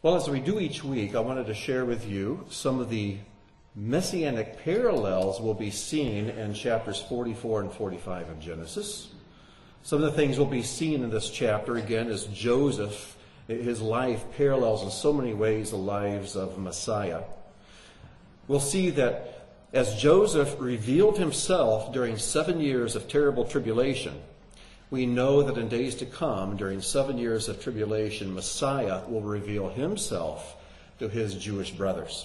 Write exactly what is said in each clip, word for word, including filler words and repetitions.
Well, as we do each week, I wanted to share with you some of the messianic parallels we'll be seeing in chapters forty-four and forty-five of Genesis. Some of the things we'll be seeing in this chapter, again, is Joseph. His life parallels in so many ways the lives of Messiah. We'll see that as Joseph revealed himself during seven years of terrible tribulation, we know that in days to come, during seven years of tribulation, Messiah will reveal himself to his Jewish brothers.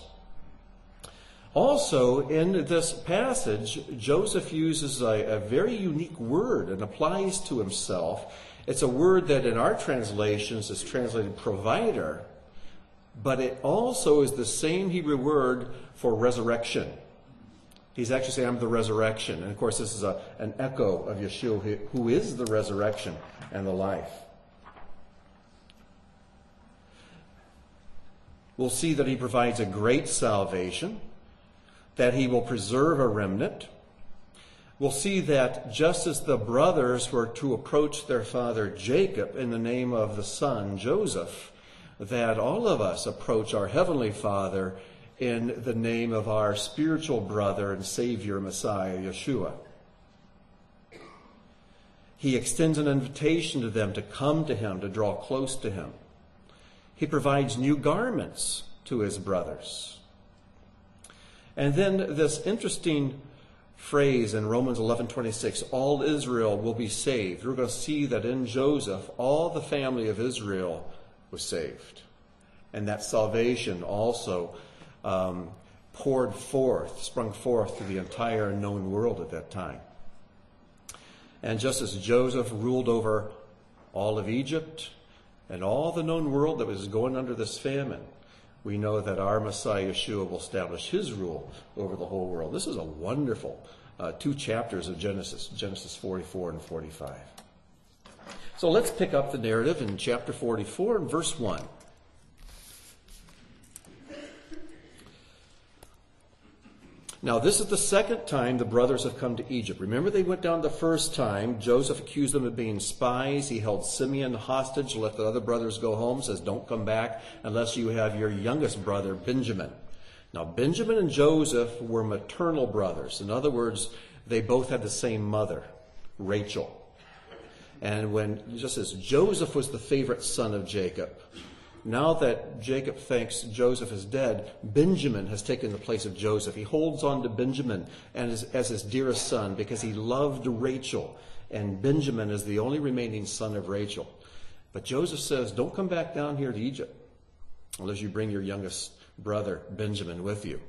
Also, in this passage, Joseph uses a, a very unique word and applies to himself. It's a word that in our translations is translated provider, but it also is the same Hebrew word for resurrection. He's actually saying, I'm the resurrection. And of course, this is a, an echo of Yeshua, who is the resurrection and the life. We'll see that he provides a great salvation, that he will preserve a remnant. We'll see that just as the brothers were to approach their father Jacob in the name of the son Joseph, that all of us approach our heavenly Father in the name of our spiritual brother and Savior, Messiah, Yeshua. He extends an invitation to them to come to him, to draw close to him. He provides new garments to his brothers. And then this interesting phrase in Romans eleven twenty-six, all Israel will be saved. We're going to see that in Joseph, all the family of Israel was saved. And that salvation also um, poured forth, sprung forth to the entire known world at that time. And just as Joseph ruled over all of Egypt and all the known world that was going under this famine, we know that our Messiah Yeshua will establish his rule over the whole world. This is a wonderful uh, two chapters of Genesis, Genesis forty-four and forty-five. So let's pick up the narrative in chapter forty-four and verse one. Now, this is the second time the brothers have come to Egypt. Remember, they went down the first time. Joseph accused them of being spies. He held Simeon hostage, let the other brothers go home, says, don't come back unless you have your youngest brother, Benjamin. Now, Benjamin and Joseph were maternal brothers. In other words, they both had the same mother, Rachel. And when, just as Joseph was the favorite son of Jacob, now that Jacob thinks Joseph is dead, Benjamin has taken the place of Joseph. He holds on to Benjamin as, as his dearest son because he loved Rachel. And Benjamin is the only remaining son of Rachel. But Joseph says, don't come back down here to Egypt unless you bring your youngest brother, Benjamin, with you.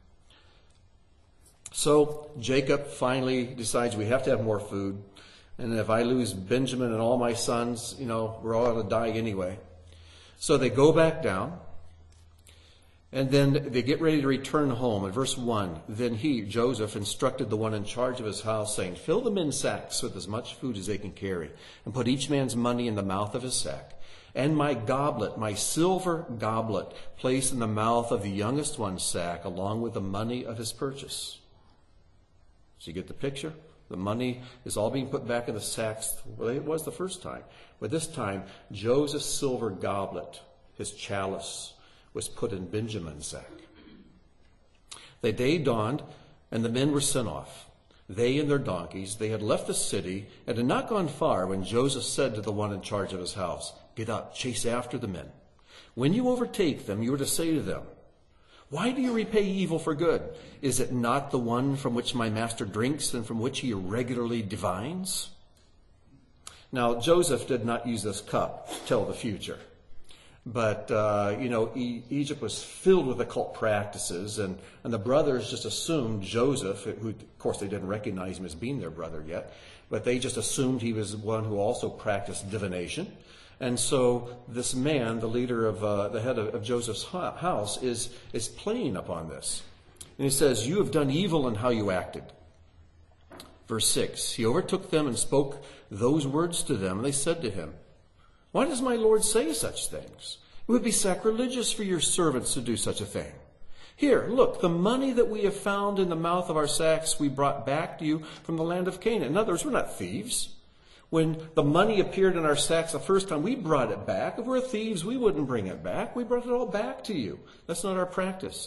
So Jacob finally decides we have to have more food. And if I lose Benjamin and all my sons, you know, we're all going to die anyway. So they go back down, and then they get ready to return home. In verse one, then he, Joseph, instructed the one in charge of his house, saying, fill the men's sacks with as much food as they can carry, and put each man's money in the mouth of his sack. And my goblet, my silver goblet, place in the mouth of the youngest one's sack, along with the money of his purchase. So you get the picture? The money is all being put back in the sacks the way it was the first time. But this time, Joseph's silver goblet, his chalice, was put in Benjamin's sack. The day dawned, and the men were sent off. They and their donkeys, they had left the city and had not gone far when Joseph said to the one in charge of his house, get up, chase after the men. When you overtake them, you are to say to them, why do you repay evil for good? Is it not the one from which my master drinks and from which he regularly divines? Now, Joseph did not use this cup to tell the future. But, uh, you know, e- Egypt was filled with occult practices, and, and the brothers just assumed Joseph, who, of course, they didn't recognize him as being their brother yet, but they just assumed he was one who also practiced divination. And so this man, the leader of uh, the head of, of Joseph's house, is, is playing upon this. And he says, you have done evil in how you acted. Verse six, he overtook them and spoke those words to them. And they said to him, why does my Lord say such things? It would be sacrilegious for your servants to do such a thing. Here, look, the money that we have found in the mouth of our sacks we brought back to you from the land of Canaan. In other words, we're not thieves. When the money appeared in our sacks the first time, we brought it back. If we're thieves, we wouldn't bring it back. We brought it all back to you. That's not our practice.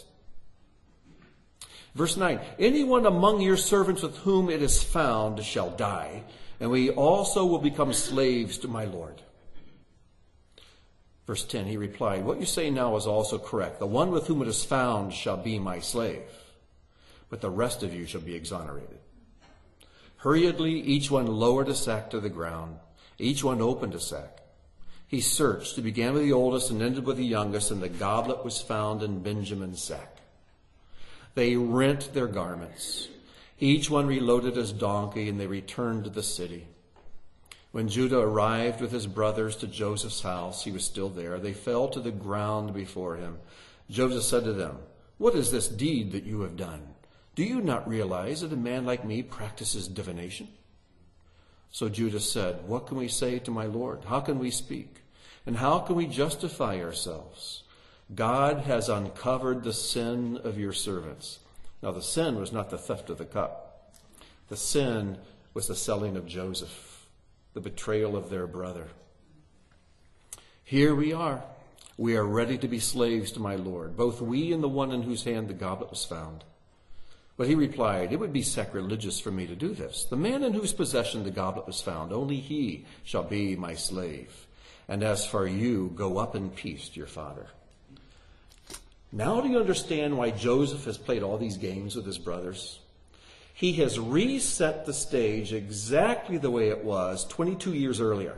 Verse nine, anyone among your servants with whom it is found shall die, and we also will become slaves to my Lord. Verse ten, he replied, what you say now is also correct. The one with whom it is found shall be my slave, but the rest of you shall be exonerated. Hurriedly, each one lowered a sack to the ground. Each one opened a sack. He searched. He began with the oldest and ended with the youngest, and the goblet was found in Benjamin's sack. They rent their garments. Each one reloaded his donkey, and they returned to the city. When Judah arrived with his brothers to Joseph's house, he was still there. They fell to the ground before him. Joseph said to them, what is this deed that you have done? Do you not realize that a man like me practices divination? So Judah said, what can we say to my Lord? How can we speak? And how can we justify ourselves? God has uncovered the sin of your servants. Now the sin was not the theft of the cup. The sin was the selling of Joseph, the betrayal of their brother. Here we are. We are ready to be slaves to my Lord, both we and the one in whose hand the goblet was found. But he replied, it would be sacrilegious for me to do this. The man in whose possession the goblet was found, only he shall be my slave. And as for you, go up in peace to your father. Now do you understand why Joseph has played all these games with his brothers? He has reset the stage exactly the way it was twenty-two years earlier.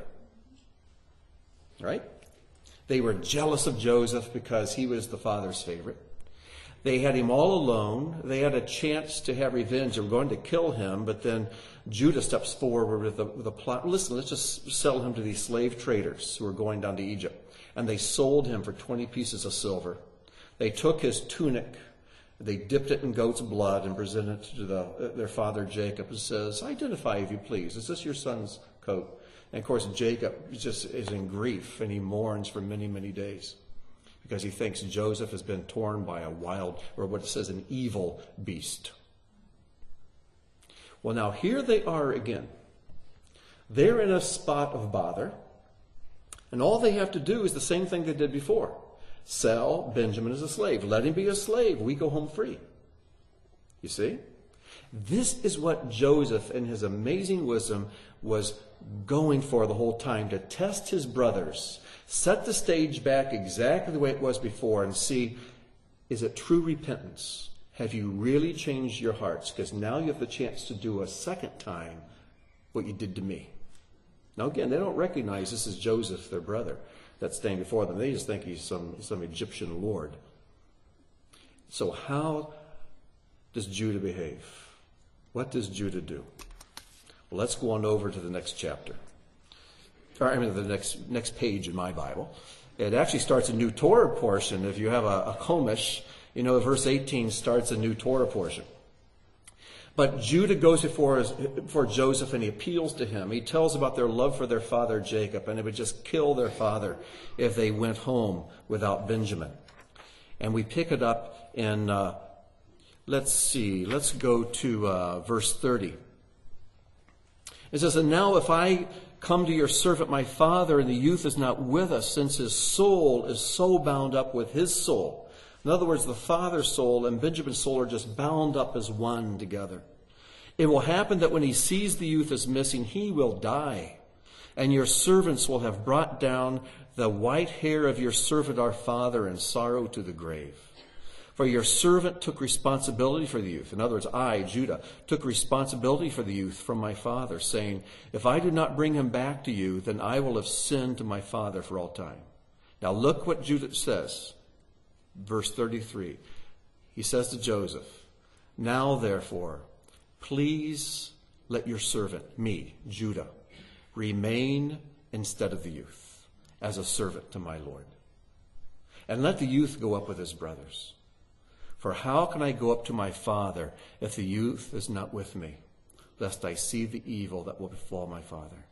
Right? They were jealous of Joseph because he was the father's favorite. They had him all alone. They had a chance to have revenge. They were going to kill him, but then Judah steps forward with a, with a plot. Listen, let's just sell him to these slave traders who are going down to Egypt. And they sold him for twenty pieces of silver. They took his tunic, they dipped it in goat's blood and presented it to the, their father Jacob and says, identify if you please. Is this your son's coat? And of course, Jacob just is in grief and he mourns for many, many days because he thinks Joseph has been torn by a wild, or what it says, an evil beast. Well, now here they are again. They're in a spot of bother, and all they have to do is the same thing they did before. Sell Benjamin as a slave. Let him be a slave. We go home free. You see? This is what Joseph, in his amazing wisdom, was going for the whole time, to test his brothers, set the stage back exactly the way it was before, and see, is it true repentance? Have you really changed your hearts? Because now you have the chance to do a second time what you did to me. Now again, they don't recognize this is Joseph, their brother, that's standing before them. They just think he's some, some Egyptian lord. So how does Judah behave? What does Judah do? Well, let's go on over to the next chapter. Or, I mean, the next next page in my Bible. It actually starts a new Torah portion. If you have a, a Chumash, you know, verse eighteen starts a new Torah portion. But Judah goes before, his, before Joseph and he appeals to him. He tells about their love for their father Jacob, and it would just kill their father if they went home without Benjamin. And we pick it up in, uh, let's see, let's go to uh, verse thirty. It says, and now if I come to your servant my father, and the youth is not with us, since his soul is so bound up with his soul. In other words, the father's soul and Benjamin's soul are just bound up as one together. It will happen that when he sees the youth is missing, he will die. And your servants will have brought down the white hair of your servant our father in sorrow to the grave. For your servant took responsibility for the youth. In other words, I, Judah, took responsibility for the youth from my father, saying, if I do not bring him back to you, then I will have sinned to my father for all time. Now look what Judah says. Verse thirty-three. He says to Joseph, now therefore, please let your servant, me, Judah, remain instead of the youth as a servant to my Lord. And let the youth go up with his brothers. For how can I go up to my father if the youth is not with me, lest I see the evil that will befall my father?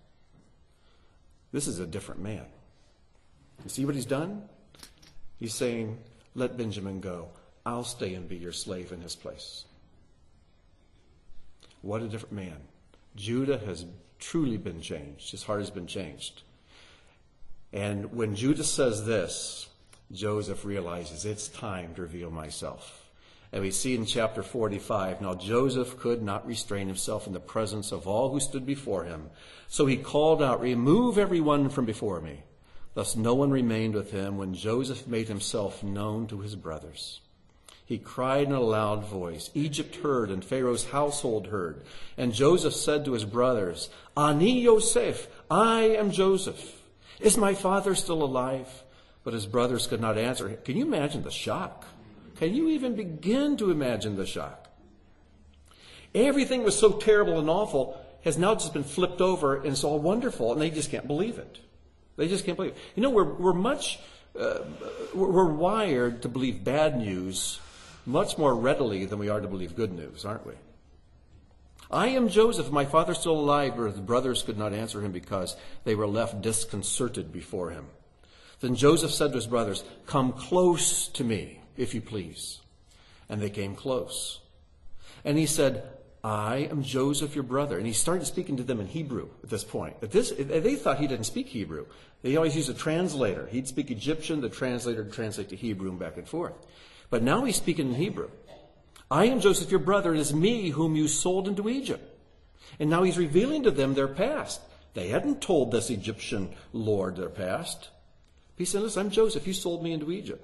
This is a different man. You see what he's done? He's saying, let Benjamin go. I'll stay and be your slave in his place. What a different man. Judah has truly been changed. His heart has been changed. And when Judas says this, Joseph realizes it's time to reveal myself. And we see in chapter forty-five, now Joseph could not restrain himself in the presence of all who stood before him. So he called out, "Remove everyone from before me." Thus no one remained with him when Joseph made himself known to his brothers. He cried in a loud voice. Egypt heard, and Pharaoh's household heard. And Joseph said to his brothers, "Ani Yosef, I am Joseph. Is my father still alive?" But his brothers could not answer. Can you imagine the shock? Can you even begin to imagine the shock? Everything was so terrible and awful has now just been flipped over, and it's all wonderful, and they just can't believe it. They just can't believe it. You know, we're, we're much, uh, we're wired to believe bad news much more readily than we are to believe good news, aren't we? I am Joseph, my father still alive, but his brothers could not answer him because they were left disconcerted before him. Then Joseph said to his brothers, "Come close to me, if you please." And they came close. And he said, "I am Joseph, your brother." And he started speaking to them in Hebrew at this point. At this, they thought he didn't speak Hebrew. They always used a translator. He'd speak Egyptian, the translator would translate to Hebrew and back and forth. But now he's speaking in Hebrew. "I am Joseph, your brother. It is me whom you sold into Egypt." And now he's revealing to them their past. They hadn't told this Egyptian lord their past. He said, "Listen, I'm Joseph. You sold me into Egypt.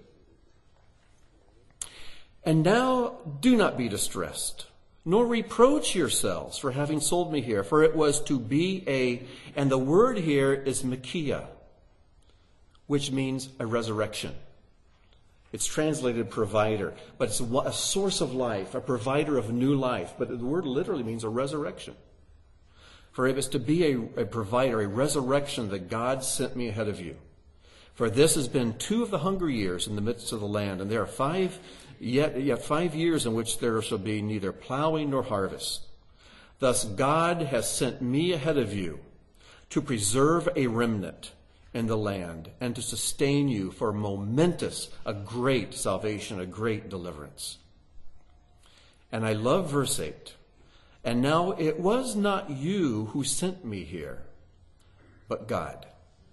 And now do not be distressed, nor reproach yourselves for having sold me here, for it was to be a," and the word here is Machia, which means a resurrection. It's translated provider, but it's a source of life, a provider of new life. But the word literally means a resurrection. For it was to be a, a provider, a resurrection that God sent me ahead of you. For this has been two of the hunger years in the midst of the land, and there are five yet, yet five years in which there shall be neither plowing nor harvest. Thus God has sent me ahead of you to preserve a remnant in the land and to sustain you for momentous, a great salvation, a great deliverance. And I love verse eight. And now it was not you who sent me here, but God.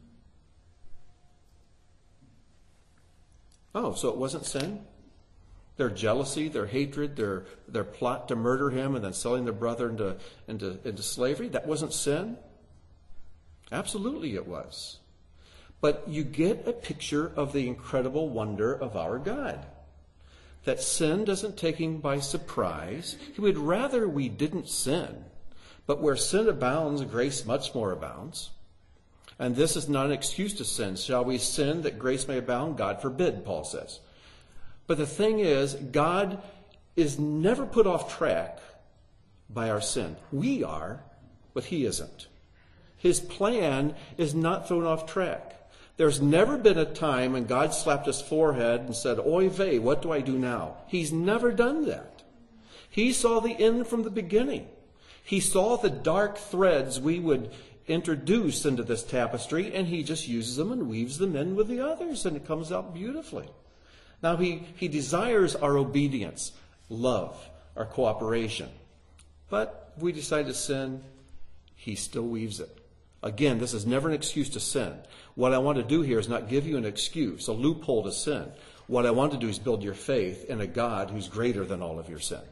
Oh, so it wasn't sin? Their jealousy, their hatred, their, their plot to murder him and then selling their brother into, into, into slavery, that wasn't sin? Absolutely it was. But you get a picture of the incredible wonder of our God. That sin doesn't take him by surprise. He would rather we didn't sin. But where sin abounds, grace much more abounds. And this is not an excuse to sin. Shall we sin that grace may abound? God forbid, Paul says. But the thing is, God is never put off track by our sin. We are, but he isn't. His plan is not thrown off track. There's never been a time when God slapped his forehead and said, "Oy vey, what do I do now?" He's never done that. He saw the end from the beginning. He saw the dark threads we would introduce into this tapestry, and he just uses them and weaves them in with the others, and it comes out beautifully. Now, he, he desires our obedience, love, our cooperation. But if we decide to sin, he still weaves it. Again, this is never an excuse to sin. What I want to do here is not give you an excuse, a loophole to sin. What I want to do is build your faith in a God who's greater than all of your sin.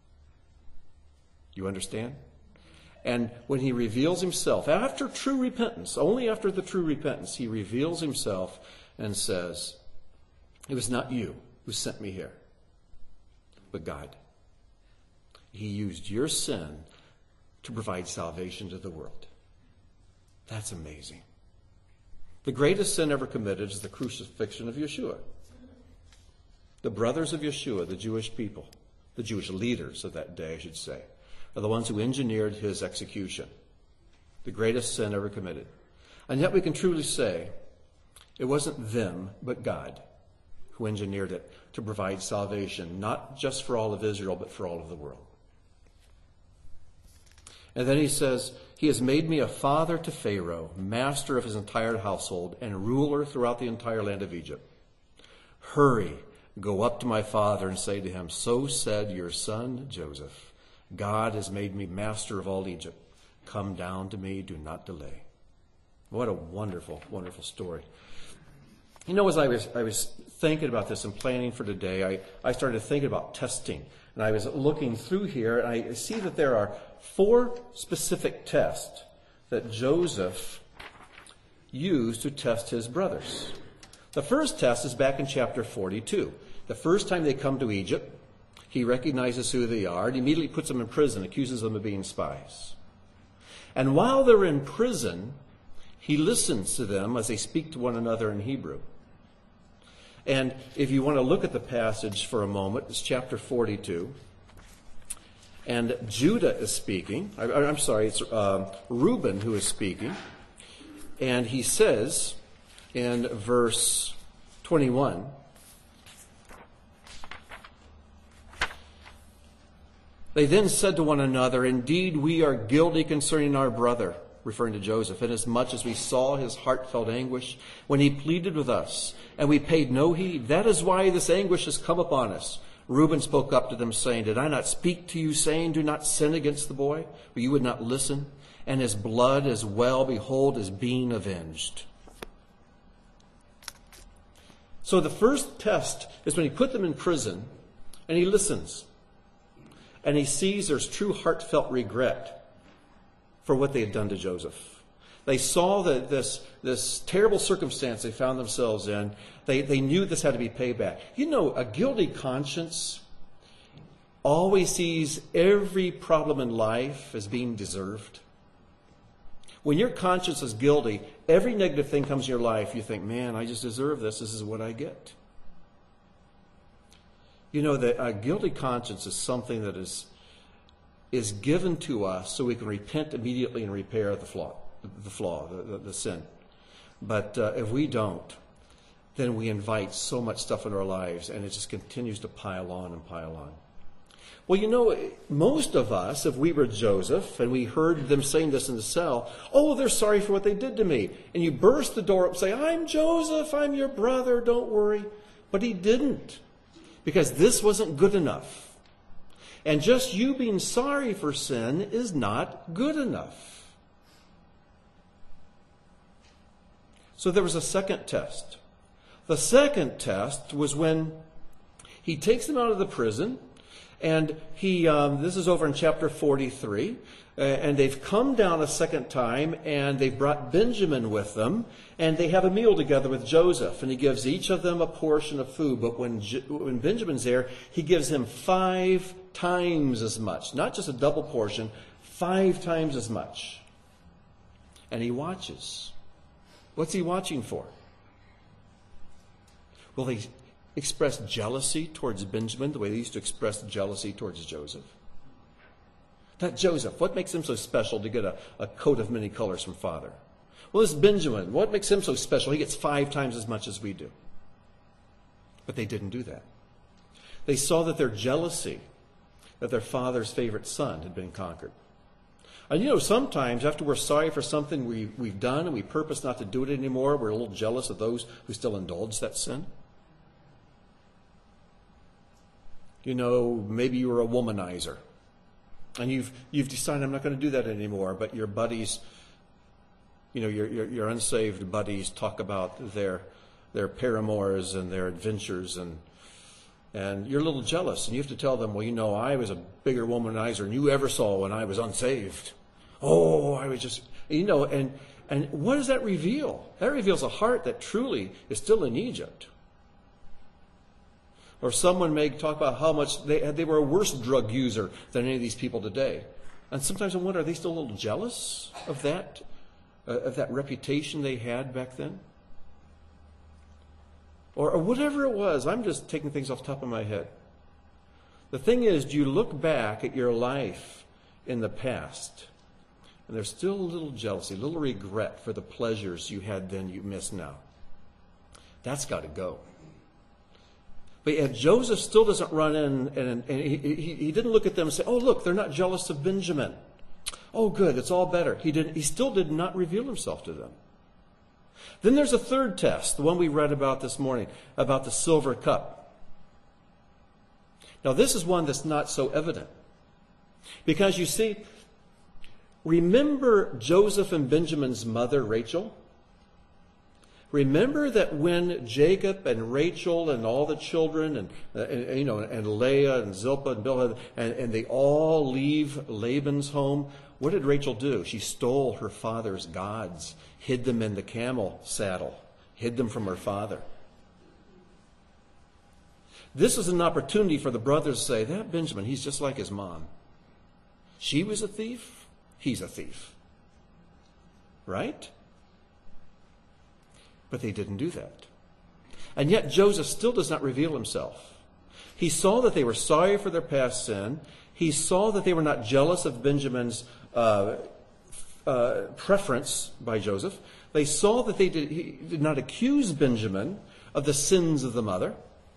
You understand? And when he reveals himself, after true repentance, only after the true repentance, he reveals himself and says, "It was not you who sent me here, but God. He used your sin to provide salvation to the world." That's amazing. The greatest sin ever committed is the crucifixion of Yeshua. The brothers of Yeshua, the Jewish people, the Jewish leaders of that day, I should say, are the ones who engineered his execution. The greatest sin ever committed. And yet we can truly say it wasn't them, but God who engineered it to provide salvation, not just for all of Israel, but for all of the world. And then he says, "He has made me a father to Pharaoh, master of his entire household, and ruler throughout the entire land of Egypt. Hurry, go up to my father and say to him, so said your son Joseph, God has made me master of all Egypt. come down to me, do not delay. What a wonderful, wonderful story. You know, as I was I was thinking about this and planning for today, I, I started thinking about testing. And I was looking through here, and I see that there are four specific tests that Joseph used to test his brothers. The first test is back in chapter forty-two. The first time they come to Egypt, he recognizes who they are and immediately puts them in prison, accuses them of being spies. And while they're in prison, he listens to them as they speak to one another in Hebrew. And if you want to look at the passage for a moment, it's chapter forty-two. And Judah is speaking. I, I'm sorry, it's uh, Reuben who is speaking. And he says in verse twenty-one, they then said to one another, indeed, we are guilty concerning our brother, referring to Joseph, inasmuch as we saw his heartfelt anguish when he pleaded with us, and we paid no heed. That is why this anguish has come upon us. Reuben spoke up to them, saying, did I not speak to you, saying, do not sin against the boy? But you would not listen, and his blood as well, behold, is being avenged. So the first test is when he put them in prison, and he listens. And he sees there's true heartfelt regret for what they had done to Joseph. They saw that this, this terrible circumstance they found themselves in, they, they knew this had to be paid back. You know, a guilty conscience always sees every problem in life as being deserved. When your conscience is guilty, every negative thing comes in your life, you think, man, I just deserve this. This is what I get. You know, that a guilty conscience is something that is is given to us so we can repent immediately and repair the flaw, the flaw, the, the, the sin. But uh, if we don't, then we invite so much stuff into our lives, and it just continues to pile on and pile on. Well, you know, most of us, if we were Joseph and we heard them saying this in the cell, oh, they're sorry for what they did to me. And you burst the door up and say, I'm Joseph, I'm your brother, don't worry. But he didn't. Because this wasn't good enough. And just you being sorry for sin is not good enough. So there was a second test. The second test was when he takes them out of the prison, and he, um, this is over in chapter forty-three, uh, and they've come down a second time, and they've brought Benjamin with them, and they have a meal together with Joseph, and he gives each of them a portion of food. But when, when Benjamin's there, he gives him five times as much. Not just a double portion, five times as much. And he watches. What's he watching for? Will he express jealousy towards Benjamin the way they used to express jealousy towards Joseph? That Joseph, what makes him so special to get a, a coat of many colors from father? Well, this Benjamin, what makes him so special? He gets five times as much as we do. But they didn't do that. They saw that their jealousy, that their father's favorite son had been conquered. And you know, sometimes after we're sorry for something we, we've done and we purpose not to do it anymore, we're a little jealous of those who still indulge that sin. You know, maybe you were a womanizer. And you've you've decided, I'm not going to do that anymore, but your buddies, you know, your, your your unsaved buddies talk about their their paramours and their adventures, and and you're a little jealous, and you have to tell them, well, you know, I was a bigger womanizer than you ever saw when I was unsaved. Oh, I was just, you know, and and what does that reveal? That reveals a heart that truly is still in Egypt. Or someone may talk about how much they they were a worse drug user than any of these people today. And sometimes I wonder, are they still a little jealous of that, uh, of that reputation they had back then? Or, or whatever it was. I'm just taking things off the top of my head. The thing is, do you look back at your life in the past, and there's still a little jealousy, a little regret for the pleasures you had then you miss now? That's got to go. But yet Joseph still doesn't run in, and, and he, he, he didn't look at them and say, oh, look, they're not jealous of Benjamin. Oh, good, it's all better. He didn't. He still did not reveal himself to them. Then there's a third test, the one we read about this morning, about the silver cup. Now, this is one that's not so evident. Because you see, Remember Joseph and Benjamin's mother, Rachel? Remember that when Jacob and Rachel and all the children and, uh, and you know and Leah and Zilpah and Bilhah and, and they all leave Laban's home, what did Rachel do? She stole her father's gods, hid them in the camel saddle, hid them from her father. This was an opportunity for the brothers to say, that Benjamin, he's just like his mom. She was a thief, he's a thief. Right? But they didn't do that. And yet Joseph still does not reveal himself. He saw that they were sorry for their past sin. He saw that they were not jealous of Benjamin's uh, uh, preference by Joseph. They saw that they did, he did not accuse Benjamin of the sins of the mother.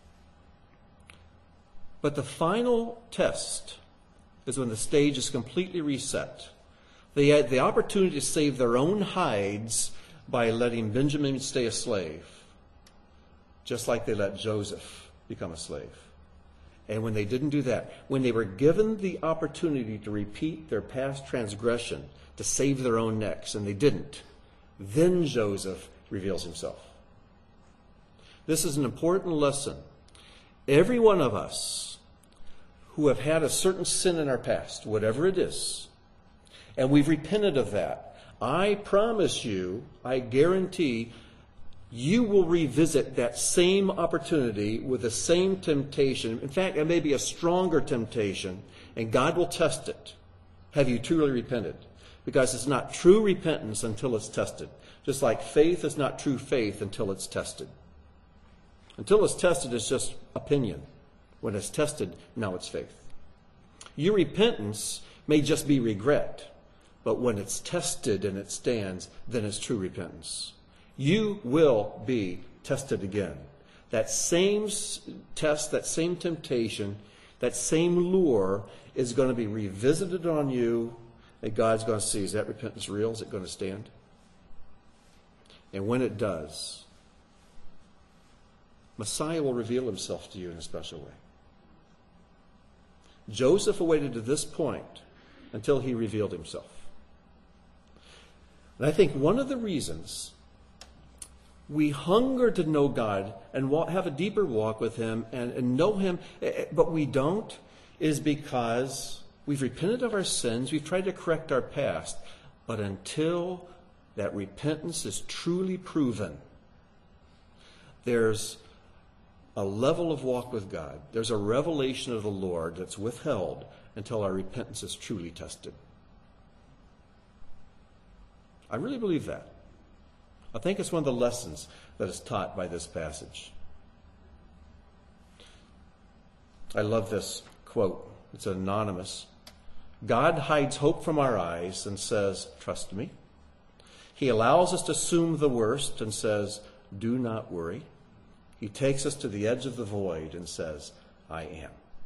But the final test is when the stage is completely reset. They had the opportunity to save their own hides by letting Benjamin stay a slave, just like they let Joseph become a slave. And when they didn't do that, when they were given the opportunity to repeat their past transgression, to save their own necks, and they didn't, then Joseph reveals himself. This is an important lesson. Every one of us who have had a certain sin in our past, whatever it is, and we've repented of that, I promise you, I guarantee, you will revisit that same opportunity with the same temptation. In fact, it may be a stronger temptation, and God will test it. Have you truly repented? Because it's not true repentance until it's tested. Just like faith is not true faith until it's tested. Until it's tested, it's just opinion. When it's tested, now it's faith. Your repentance may just be regret. But when it's tested and it stands, then it's true repentance. You will be tested again. That same test, that same temptation, that same lure is going to be revisited on you, and God's going to see, is that repentance real? Is it going to stand? And when it does, Messiah will reveal himself to you in a special way. Joseph awaited to this point until he revealed himself. And I think one of the reasons we hunger to know God and walk, have a deeper walk with him and, and know him, but we don't, is because we've repented of our sins, we've tried to correct our past, but until that repentance is truly proven, there's a level of walk with God, there's a revelation of the Lord that's withheld until our repentance is truly tested. I really believe that. I think it's one of the lessons that is taught by this passage. I love this quote. It's anonymous. God hides hope from our eyes and says, trust me. He allows us to assume the worst and says, do not worry. He takes us to the edge of the void and says, I am.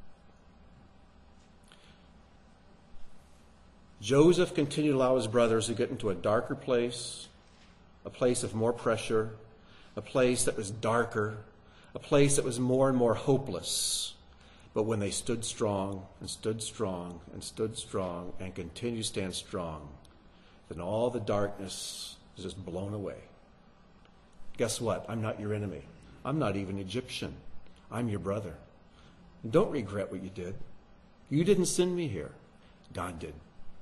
Joseph continued to allow his brothers to get into a darker place, a place of more pressure, a place that was darker, a place that was more and more hopeless. But when they stood strong and stood strong and stood strong and continued to stand strong, then all the darkness is just blown away. Guess what? I'm not your enemy. I'm not even Egyptian. I'm your brother. Don't regret what you did. You didn't send me here. God did.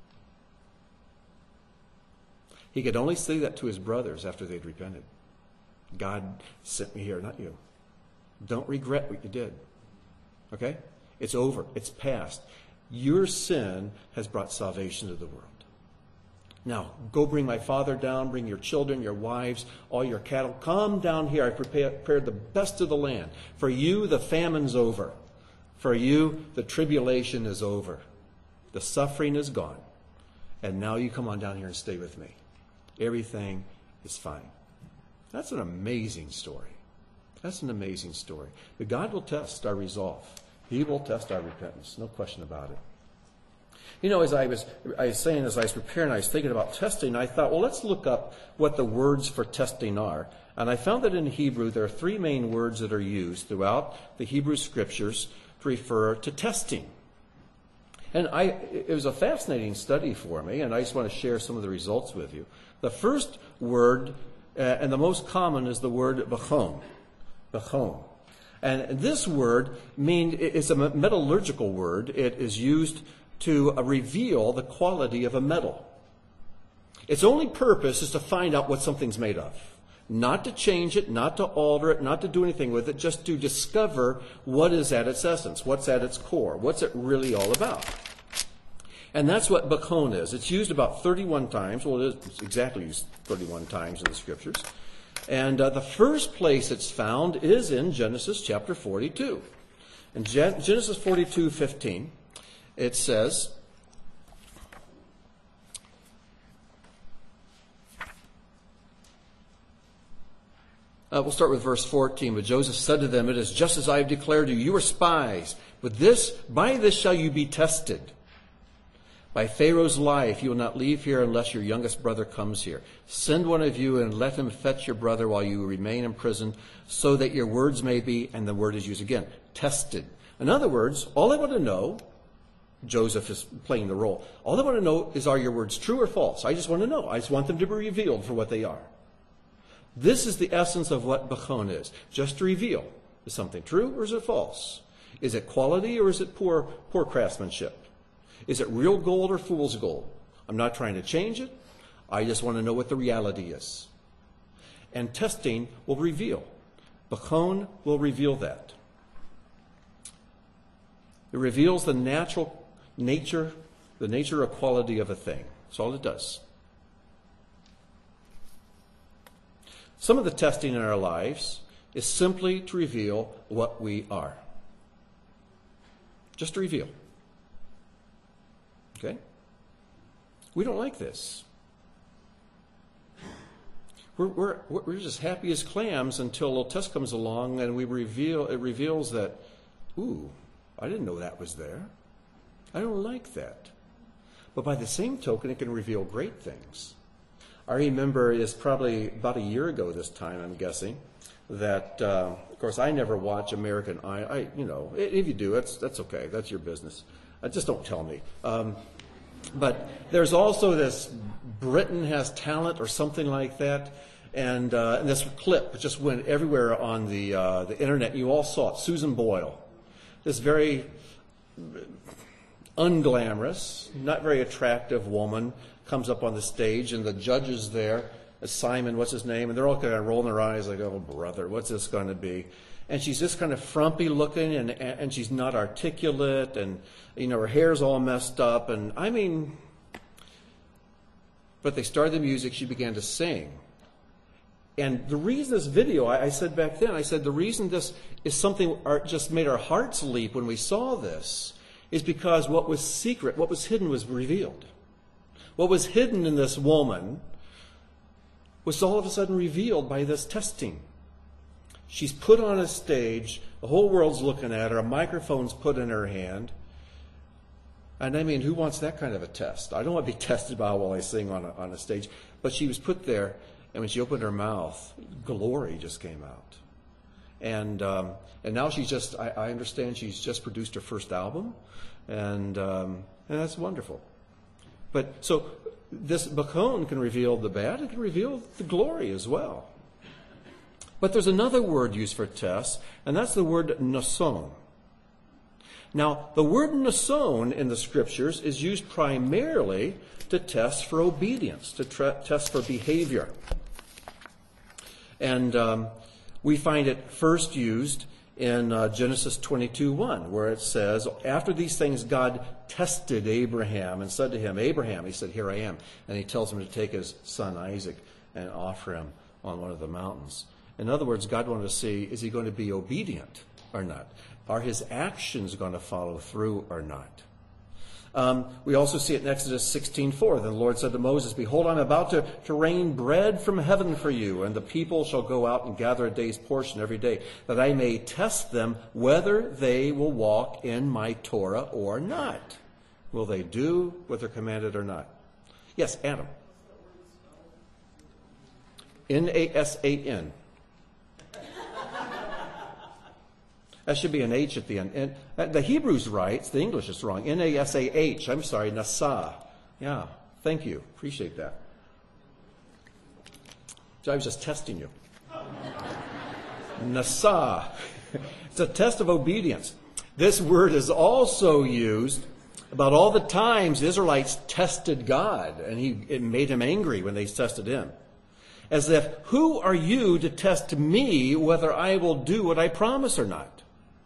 He could only say that to his brothers after they'd repented. God sent me here, not you. Don't regret what you did. Okay? It's over. It's past. Your sin has brought salvation to the world. Now, go bring my father down, bring your children, your wives, all your cattle. Come down here. I prepared the best of the land. For you, the famine's over. For you, the tribulation is over. The suffering is gone. And now you come on down here and stay with me. Everything is fine. That's an amazing story. That's an amazing story. But God will test our resolve. He will test our repentance. No question about it. You know, as I was, I was saying, as I was preparing, I was thinking about testing, I thought, well, let's look up what the words for testing are. And I found that in Hebrew, there are three main words that are used throughout the Hebrew Scriptures to refer to testing. And I, it was a fascinating study for me, and I just want to share some of the results with you. The first word, uh, and the most common, is the word bachon. Bachon. And this word mean, it's a metallurgical word. It is used to uh, reveal the quality of a metal. Its only purpose is to find out what something's made of. Not to change it, not to alter it, not to do anything with it, just to discover what is at its essence, what's at its core, what's it really all about. And that's what bachon is. It's used about thirty-one times. Well, it is exactly used thirty-one times in the Scriptures. And uh, the first place it's found is in Genesis chapter forty-two. In Gen- Genesis forty-two fifteen, it says, Uh, we'll start with verse fourteen. But Joseph said to them, "It is just as I have declared to you. You are spies. But this, by this shall you be tested. By Pharaoh's life, you will not leave here unless your youngest brother comes here. Send one of you and let him fetch your brother while you remain in prison, so that your words may be," and the word is used again, tested. In other words, all I want to know, Joseph is playing the role, all I want to know is, are your words true or false? I just want to know. I just want them to be revealed for what they are. This is the essence of what bachon is, just to reveal. Is something true or is it false? Is it quality or is it poor, poor craftsmanship? Is it real gold or fool's gold? I'm not trying to change it. I just want to know what the reality is. And testing will reveal. Bachon will reveal that. It reveals the natural nature, the nature or quality of a thing. That's all it does. Some of the testing in our lives is simply to reveal what we are. Just to reveal. Okay? We don't like this. We're, we're, we're just happy as clams until a little test comes along and we reveal, it reveals that, ooh, I didn't know that was there. I don't like that. But by the same token, it can reveal great things. I remember it's probably about a year ago this time, I'm guessing, that, uh, of course, I never watch American Idol. I, you know, if you do, that's, that's okay. That's your business. Uh, just don't tell me. Um, but there's also this Britain Has Talent or something like that. And, uh, and this clip just went everywhere on the, uh, the internet. You all saw it. Susan Boyle. This very unglamorous, not very attractive woman comes up on the stage, and the judges there, Simon, what's his name, and they're all kind of rolling their eyes like, oh, brother, what's this going to be? And she's just kind of frumpy looking, and and she's not articulate, and, you know, her hair's all messed up, and I mean, but they started the music, she began to sing. And the reason this video, I, I said back then, I said the reason this is something our, just made our hearts leap when we saw this is because what was secret, what was hidden was revealed. What was hidden in this woman was all of a sudden revealed by this testing. She's put on a stage, the whole world's looking at her, a microphone's put in her hand. And I mean, who wants that kind of a test? I don't want to be tested by while I sing on a, on a stage. But she was put there, and when she opened her mouth, glory just came out. And um, and now she's just, I, I understand she's just produced her first album, and um, and that's wonderful. But so this bachon can reveal the bad, it can reveal the glory as well. But there's another word used for test, and that's the word nason. Now, the word nason in the Scriptures is used primarily to test for obedience, to tra- test for behavior. And um, we find it first used in uh, Genesis twenty-two one, where it says, after these things God tested Abraham and said to him, Abraham, he said, here I am. And he tells him to take his son Isaac and offer him on one of the mountains. In other words, God wanted to see, is he going to be obedient or not? Are his actions going to follow through or not? Um, we also see it in Exodus sixteen four. The Lord said to Moses, behold, I'm about to, to rain bread from heaven for you, and the people shall go out and gather a day's portion every day, that I may test them whether they will walk in my Torah or not. Will they do what they're commanded or not? Yes, Adam. N A S A N. That should be an H at the end. And uh, the Hebrew's right. The English is wrong. N A S A H. I'm sorry, Nasa. Yeah, thank you. Appreciate that. So I was just testing you. Nasa. It's a test of obedience. This word is also used about all the times the Israelites tested God, and he, it made him angry when they tested him. As if, who are you to test me whether I will do what I promise or not?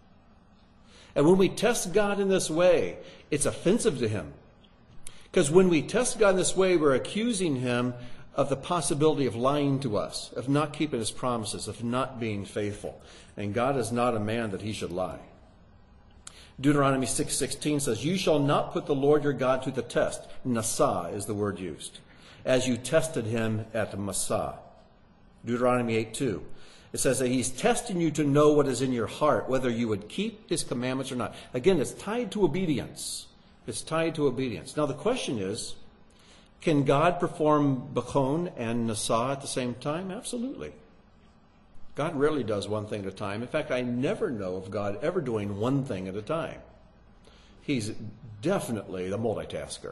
And when we test God in this way, it's offensive to him. Because when we test God in this way, we're accusing him of the possibility of lying to us, of not keeping his promises, of not being faithful. And God is not a man that he should lie. Deuteronomy six sixteen says, you shall not put the Lord your God to the test. Nasa is the word used. As you tested him at Massah. Deuteronomy eight two. It says that he's testing you to know what is in your heart, whether you would keep his commandments or not. Again, it's tied to obedience. It's tied to obedience. Now the question is, can God perform Bechon and Nasa at the same time? Absolutely. God rarely does one thing at a time. In fact, I never know of God ever doing one thing at a time. He's definitely the multitasker.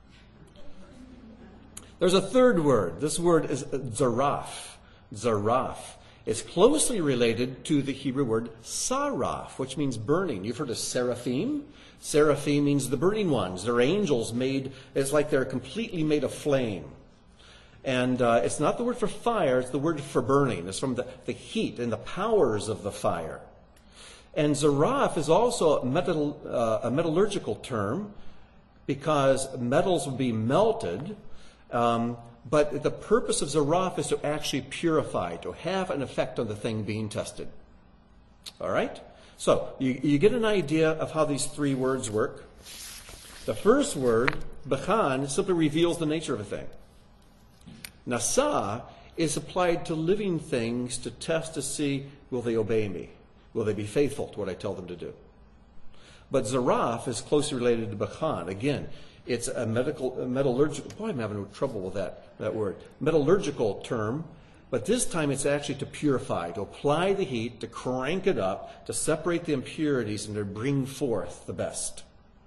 There's a third word. This word is zaraf. Zaraf. It's closely related to the Hebrew word saraf, which means burning. You've heard of seraphim? Seraphim means the burning ones. They're angels made, it's like they're completely made of flame. And uh, it's not the word for fire, it's the word for burning. It's from the, the heat and the powers of the fire. And zaraf is also a, metal, uh, a metallurgical term because metals will be melted. Um, but the purpose of zaraf is to actually purify, to have an effect on the thing being tested. All right? So you, you get an idea of how these three words work. The first word, bechan, simply reveals the nature of a thing. Nasa is applied to living things to test to see, will they obey me? Will they be faithful to what I tell them to do? But zaraf is closely related to bechan. Again, it's a medical, a metallurgical, boy, I'm having trouble with that, that word. Metallurgical term, but this time it's actually to purify, to apply the heat, to crank it up, to separate the impurities and to bring forth the best.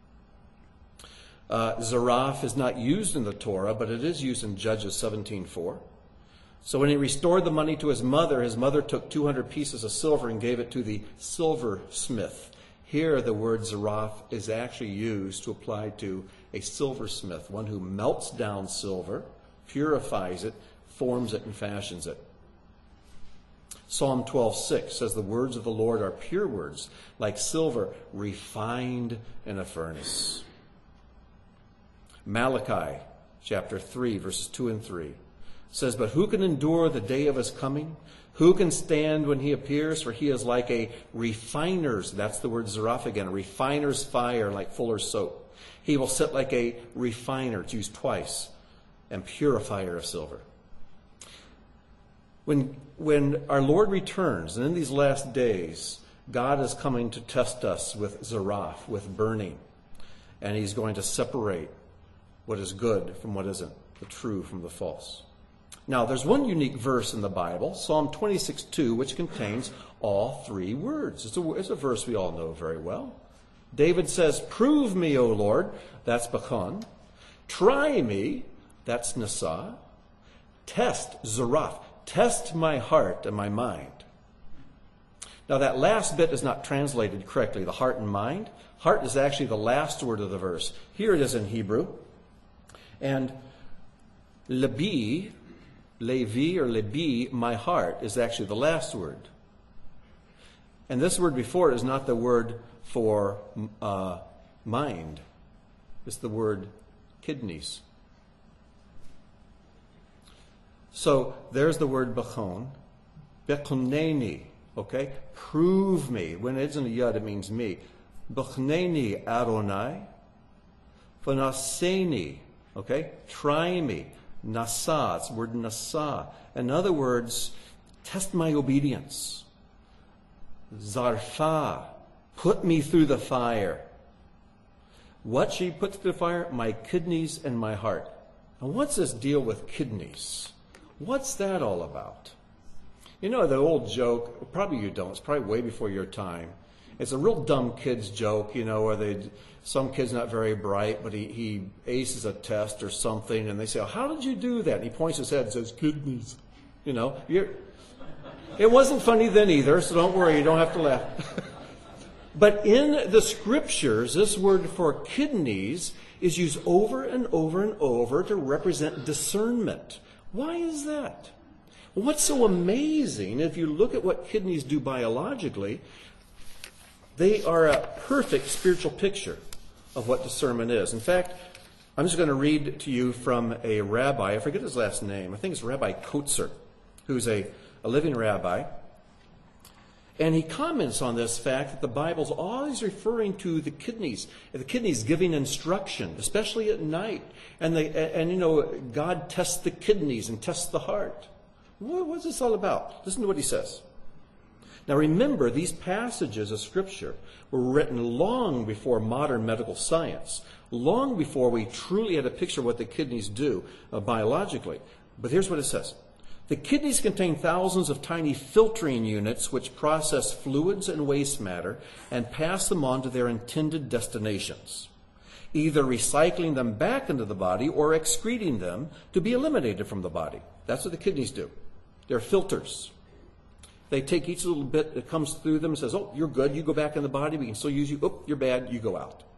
Uh, zaraf is not used in the Torah, but it is used in Judges seventeen four. So when he restored the money to his mother, his mother took two hundred pieces of silver and gave it to the silversmith. Here the word zaraf is actually used to apply to a silversmith, one who melts down silver, purifies it, forms it, and fashions it. Psalm twelve six says the words of the Lord are pure words, like silver refined in a furnace. Malachi chapter three, verses two and three says, but who can endure the day of his coming? Who can stand when he appears? For he is like a refiner's, that's the word zaraf again, a refiner's fire like fuller's soap. He will sit like a refiner, it's used twice, and purifier of silver. When, when our Lord returns, and in these last days, God is coming to test us with zaraf, with burning. And he's going to separate what is good from what isn't, the true from the false. Now, there's one unique verse in the Bible, Psalm twenty-six two, which contains all three words. It's a, it's a verse we all know very well. David says, prove me, O Lord, that's Bechon. Try me, that's Nasa. Test, zaraf. Test my heart and my mind. Now, that last bit is not translated correctly, the heart and mind. Heart is actually the last word of the verse. Here it is in Hebrew. And lebi, levi or lebi, my heart, is actually the last word. And this word before it is not the word for uh, mind. It's the word kidneys. So there's the word bechon. Bechoneni, okay? Prove me. When it isn't a yud, it means me. Bechneni Adonai. V'naseni. Okay? Try me. Nasa. It's the word nasa. In other words, test my obedience. Zarfa. Put me through the fire. What she put through the fire? My kidneys and my heart. Now what's this deal with kidneys? What's that all about? You know the old joke, probably you don't, it's probably way before your time. It's a real dumb kid's joke, you know, where they, some kid's not very bright, but he, he aces a test or something, and they say, oh, how did you do that? And he points his head and says, kidneys. You know, you're, it wasn't funny then either, so don't worry, you don't have to laugh. But in the scriptures, this word for kidneys is used over and over and over to represent discernment. Why is that? What's so amazing, if you look at what kidneys do biologically, they are a perfect spiritual picture of what discernment is. In fact, I'm just going to read to you from a rabbi, I forget his last name, I think it's Rabbi Kotzer, who's a, a living rabbi. And he comments on this fact that the Bible's always referring to the kidneys, the kidneys giving instruction, especially at night. And, they, and you know, God tests the kidneys and tests the heart. What's this all about? Listen to what he says. Now remember, these passages of Scripture were written long before modern medical science, long before we truly had a picture of what the kidneys do uh, biologically. But here's what it says. The kidneys contain thousands of tiny filtering units which process fluids and waste matter and pass them on to their intended destinations, either recycling them back into the body or excreting them to be eliminated from the body. That's what the kidneys do. They're filters. They take each little bit that comes through them and says, oh, you're good, you go back in the body, we can still use you. Oh, you're bad, you go out.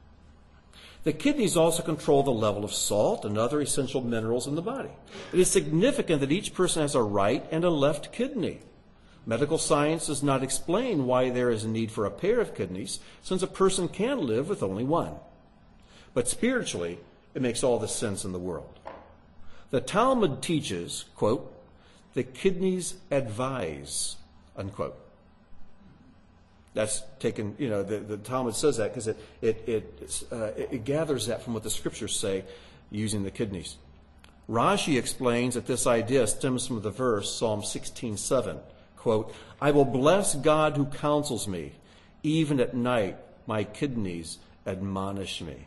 The kidneys also control the level of salt and other essential minerals in the body. It is significant that each person has a right and a left kidney. Medical science does not explain why there is a need for a pair of kidneys, since a person can live with only one. But spiritually, it makes all the sense in the world. The Talmud teaches, quote, the kidneys advise, unquote. That's taken, you know, the, the Talmud says that because it it it, uh, it gathers that from what the scriptures say using the kidneys. Rashi explains that this idea stems from the verse, Psalm sixteen seven, quote, I will bless God who counsels me. Even at night, my kidneys admonish me.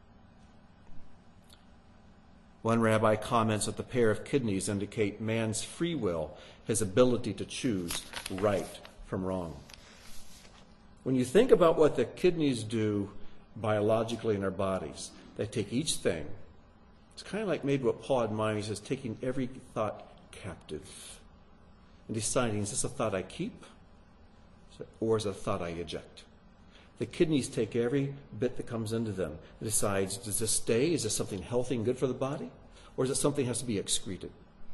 One rabbi comments that the pair of kidneys indicate man's free will, his ability to choose right from wrong. When you think about what the kidneys do biologically in our bodies, they take each thing. It's kind of like maybe what Paul admires as taking every thought captive and deciding, is this a thought I keep or is it a thought I eject? The kidneys take every bit that comes into them and decides, does this stay? Is this something healthy and good for the body? Or is it something that has to be excreted?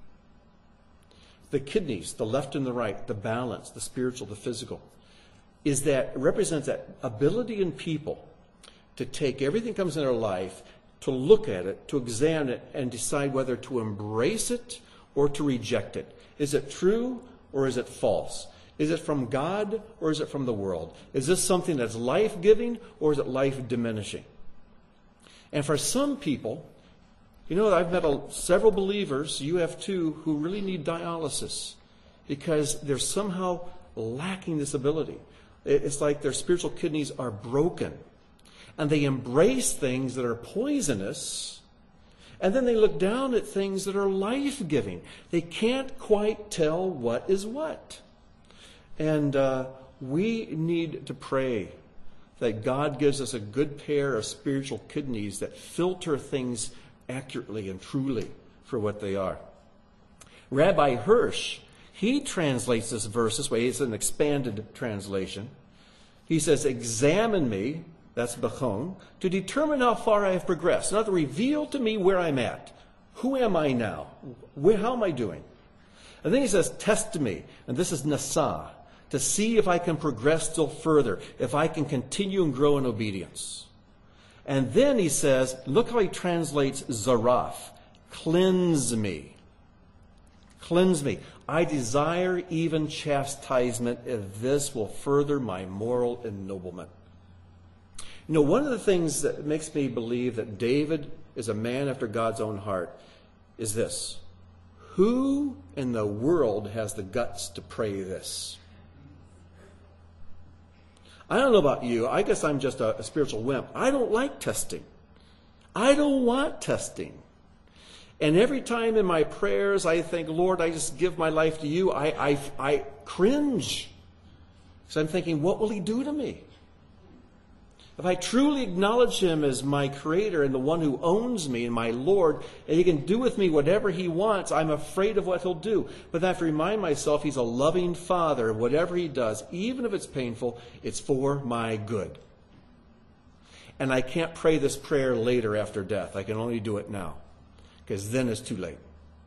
The kidneys, the left and the right, the balance, the spiritual, the physical, is that represents that ability in people to take everything that comes in their life, to look at it, to examine it, and decide whether to embrace it or to reject it. Is it true or is it false? Is it from God or is it from the world? Is this something that's life-giving or is it life-diminishing? And for some people, you know, I've met a, several believers, you have too, who really need dialysis because they're somehow lacking this ability. It's like their spiritual kidneys are broken. And they embrace things that are poisonous, and then they look down at things that are life-giving. They can't quite tell what is what. And uh, we need to pray that God gives us a good pair of spiritual kidneys that filter things accurately and truly for what they are. Rabbi Hirsch, he translates this verse this way. It's an expanded translation. He says, examine me, that's bachon, to determine how far I have progressed. In other words, reveal to me where I'm at. Who am I now? Where, how am I doing? And then he says, test me, and this is nasa, to see if I can progress still further, if I can continue and grow in obedience. And then he says, look how he translates zaraf, cleanse me. Cleanse me. I desire even chastisement if this will further my moral ennoblement. You know, one of the things that makes me believe that David is a man after God's own heart is this. Who in the world has the guts to pray this? I don't know about you. I guess I'm just a, a spiritual wimp. I don't like testing. I don't want testing. And every time in my prayers I think, Lord, I just give my life to you, I, I, I cringe. So I'm thinking, what will he do to me? If I truly acknowledge him as my creator and the one who owns me and my Lord, and he can do with me whatever he wants, I'm afraid of what he'll do. But I have to remind myself he's a loving father. Whatever he does, even if it's painful, it's for my good. And I can't pray this prayer later after death. I can only do it now, because then it's too late.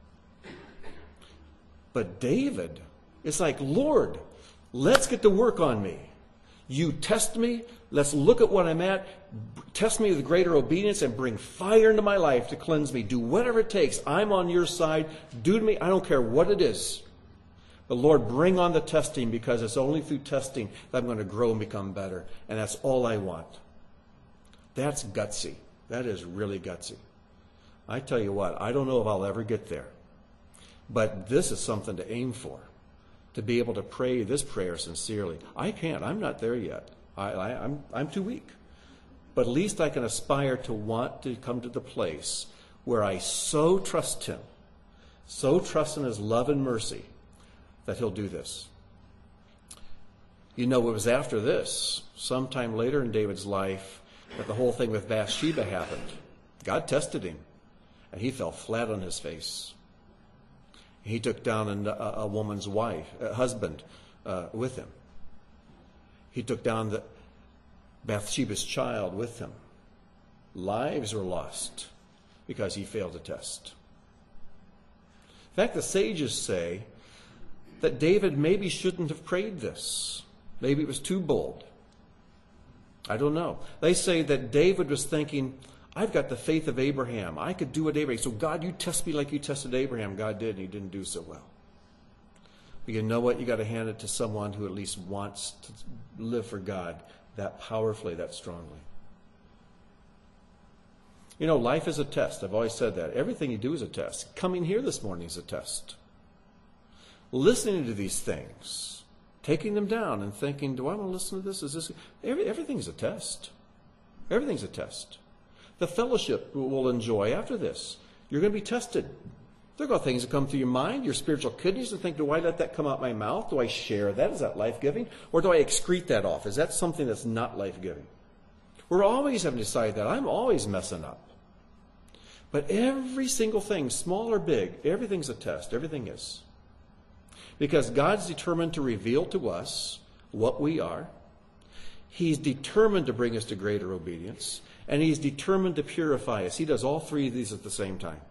But David, it's like, Lord, let's get to work on me. You test me. Let's look at what I'm at. Test me with greater obedience and bring fire into my life to cleanse me. Do whatever it takes. I'm on your side. Do to me. I don't care what it is. But Lord, bring on the testing, because it's only through testing that I'm going to grow and become better. And that's all I want. That's gutsy. That is really gutsy. I tell you what, I don't know if I'll ever get there. But this is something to aim for. To be able to pray this prayer sincerely. I can't. I'm not there yet. I, I, I'm, I'm too weak. But at least I can aspire to want to come to the place where I so trust him, so trust in his love and mercy, that he'll do this. You know, it was after this, sometime later in David's life, that the whole thing with Bathsheba happened. God tested him, and he fell flat on his face. He took down a, a woman's wife, a husband, uh, with him. He took down the Bathsheba's child with him. Lives were lost because he failed to test. In fact, the sages say that David maybe shouldn't have prayed this. Maybe it was too bold. I don't know. They say that David was thinking, I've got the faith of Abraham. I could do what Abraham. So God, you test me like you tested Abraham. God did, and he didn't do so well. But you know what? You got to hand it to someone who at least wants to live for God that powerfully, that strongly. You know, life is a test. I've always said that. Everything you do is a test. Coming here this morning is a test. Listening to these things, taking them down and thinking, do I want to listen to this? Is this? Every, everything's a test. Everything's a test. The fellowship we'll enjoy after this, you're going to be tested. There are things that come through your mind, your spiritual kidneys, and think, do I let that come out my mouth? Do I share that? Is that life-giving? Or do I excrete that off? Is that something that's not life-giving? We're always having to decide that. I'm always messing up. But every single thing, small or big, everything's a test. Everything is. Because God's determined to reveal to us what we are. He's determined to bring us to greater obedience. And he's determined to purify us. He does all three of these at the same time.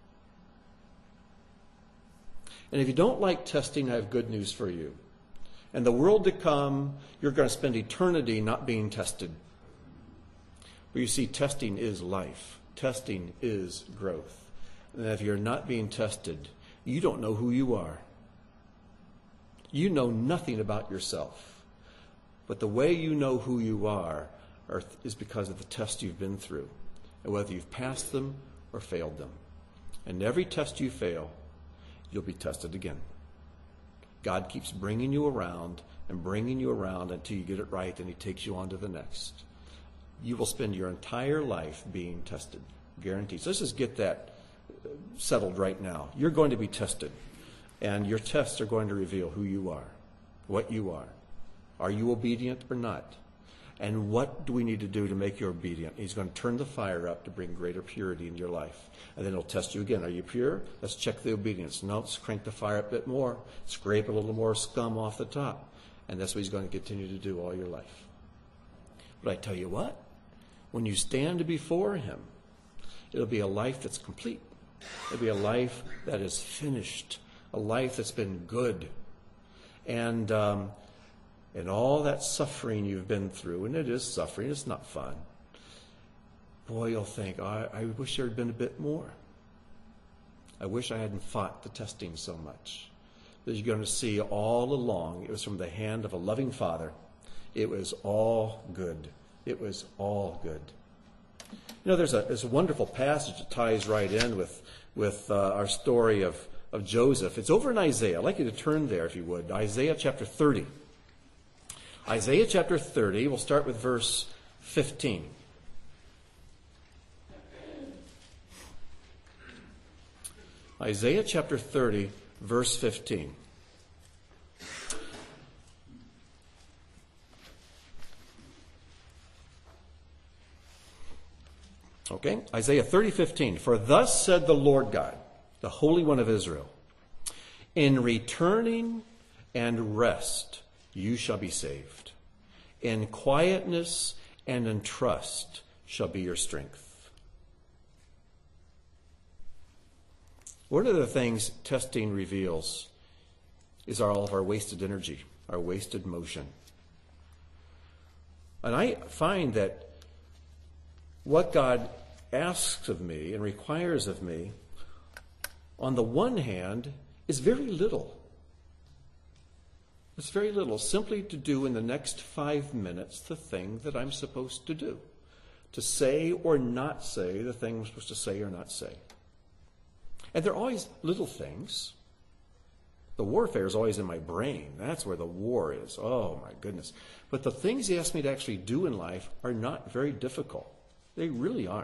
And if you don't like testing, I have good news for you. In the world to come, you're going to spend eternity not being tested. But you see, testing is life. Testing is growth. And if you're not being tested, you don't know who you are. You know nothing about yourself. But the way you know who you are are is because of the test you've been through, and whether you've passed them or failed them. And every test you fail, you'll be tested again. God keeps bringing you around and bringing you around until you get it right, and he takes you on to the next. You will spend your entire life being tested, guaranteed. So let's just get that settled right now. You're going to be tested, and your tests are going to reveal who you are, what you are. Are you obedient or not? And what do we need to do to make you obedient? He's going to turn the fire up to bring greater purity in your life. And then he'll test you again. Are you pure? Let's check the obedience. No, let's crank the fire up a bit more. Scrape a little more scum off the top. And that's what he's going to continue to do all your life. But I tell you what, when you stand before him, it'll be a life that's complete. It'll be a life that is finished. A life that's been good. And um, and all that suffering you've been through, and it is suffering, it's not fun. Boy, you'll think, I, I wish there had been a bit more. I wish I hadn't fought the testing so much. But you're going to see all along, it was from the hand of a loving Father. It was all good. It was all good. You know, there's a, there's a wonderful passage that ties right in with, with uh, our story of, of Joseph. It's over in Isaiah. I'd like you to turn there, if you would. Isaiah chapter thirty. Isaiah chapter thirty, we'll start with verse fifteen. Isaiah chapter thirty, verse fifteen. Okay, Isaiah thirty fifteen. For thus said the Lord God, the Holy One of Israel, in returning and rest you shall be saved. In quietness and in trust shall be your strength. One of the things testing reveals is all of our wasted energy, our wasted motion. And I find that what God asks of me and requires of me, on the one hand, is very little. It's very little, simply to do in the next five minutes the thing that I'm supposed to do. To say or not say the thing I'm supposed to say or not say. And they're always little things. The warfare is always in my brain. That's where the war is. Oh, my goodness. But the things he asks me to actually do in life are not very difficult. They really aren't.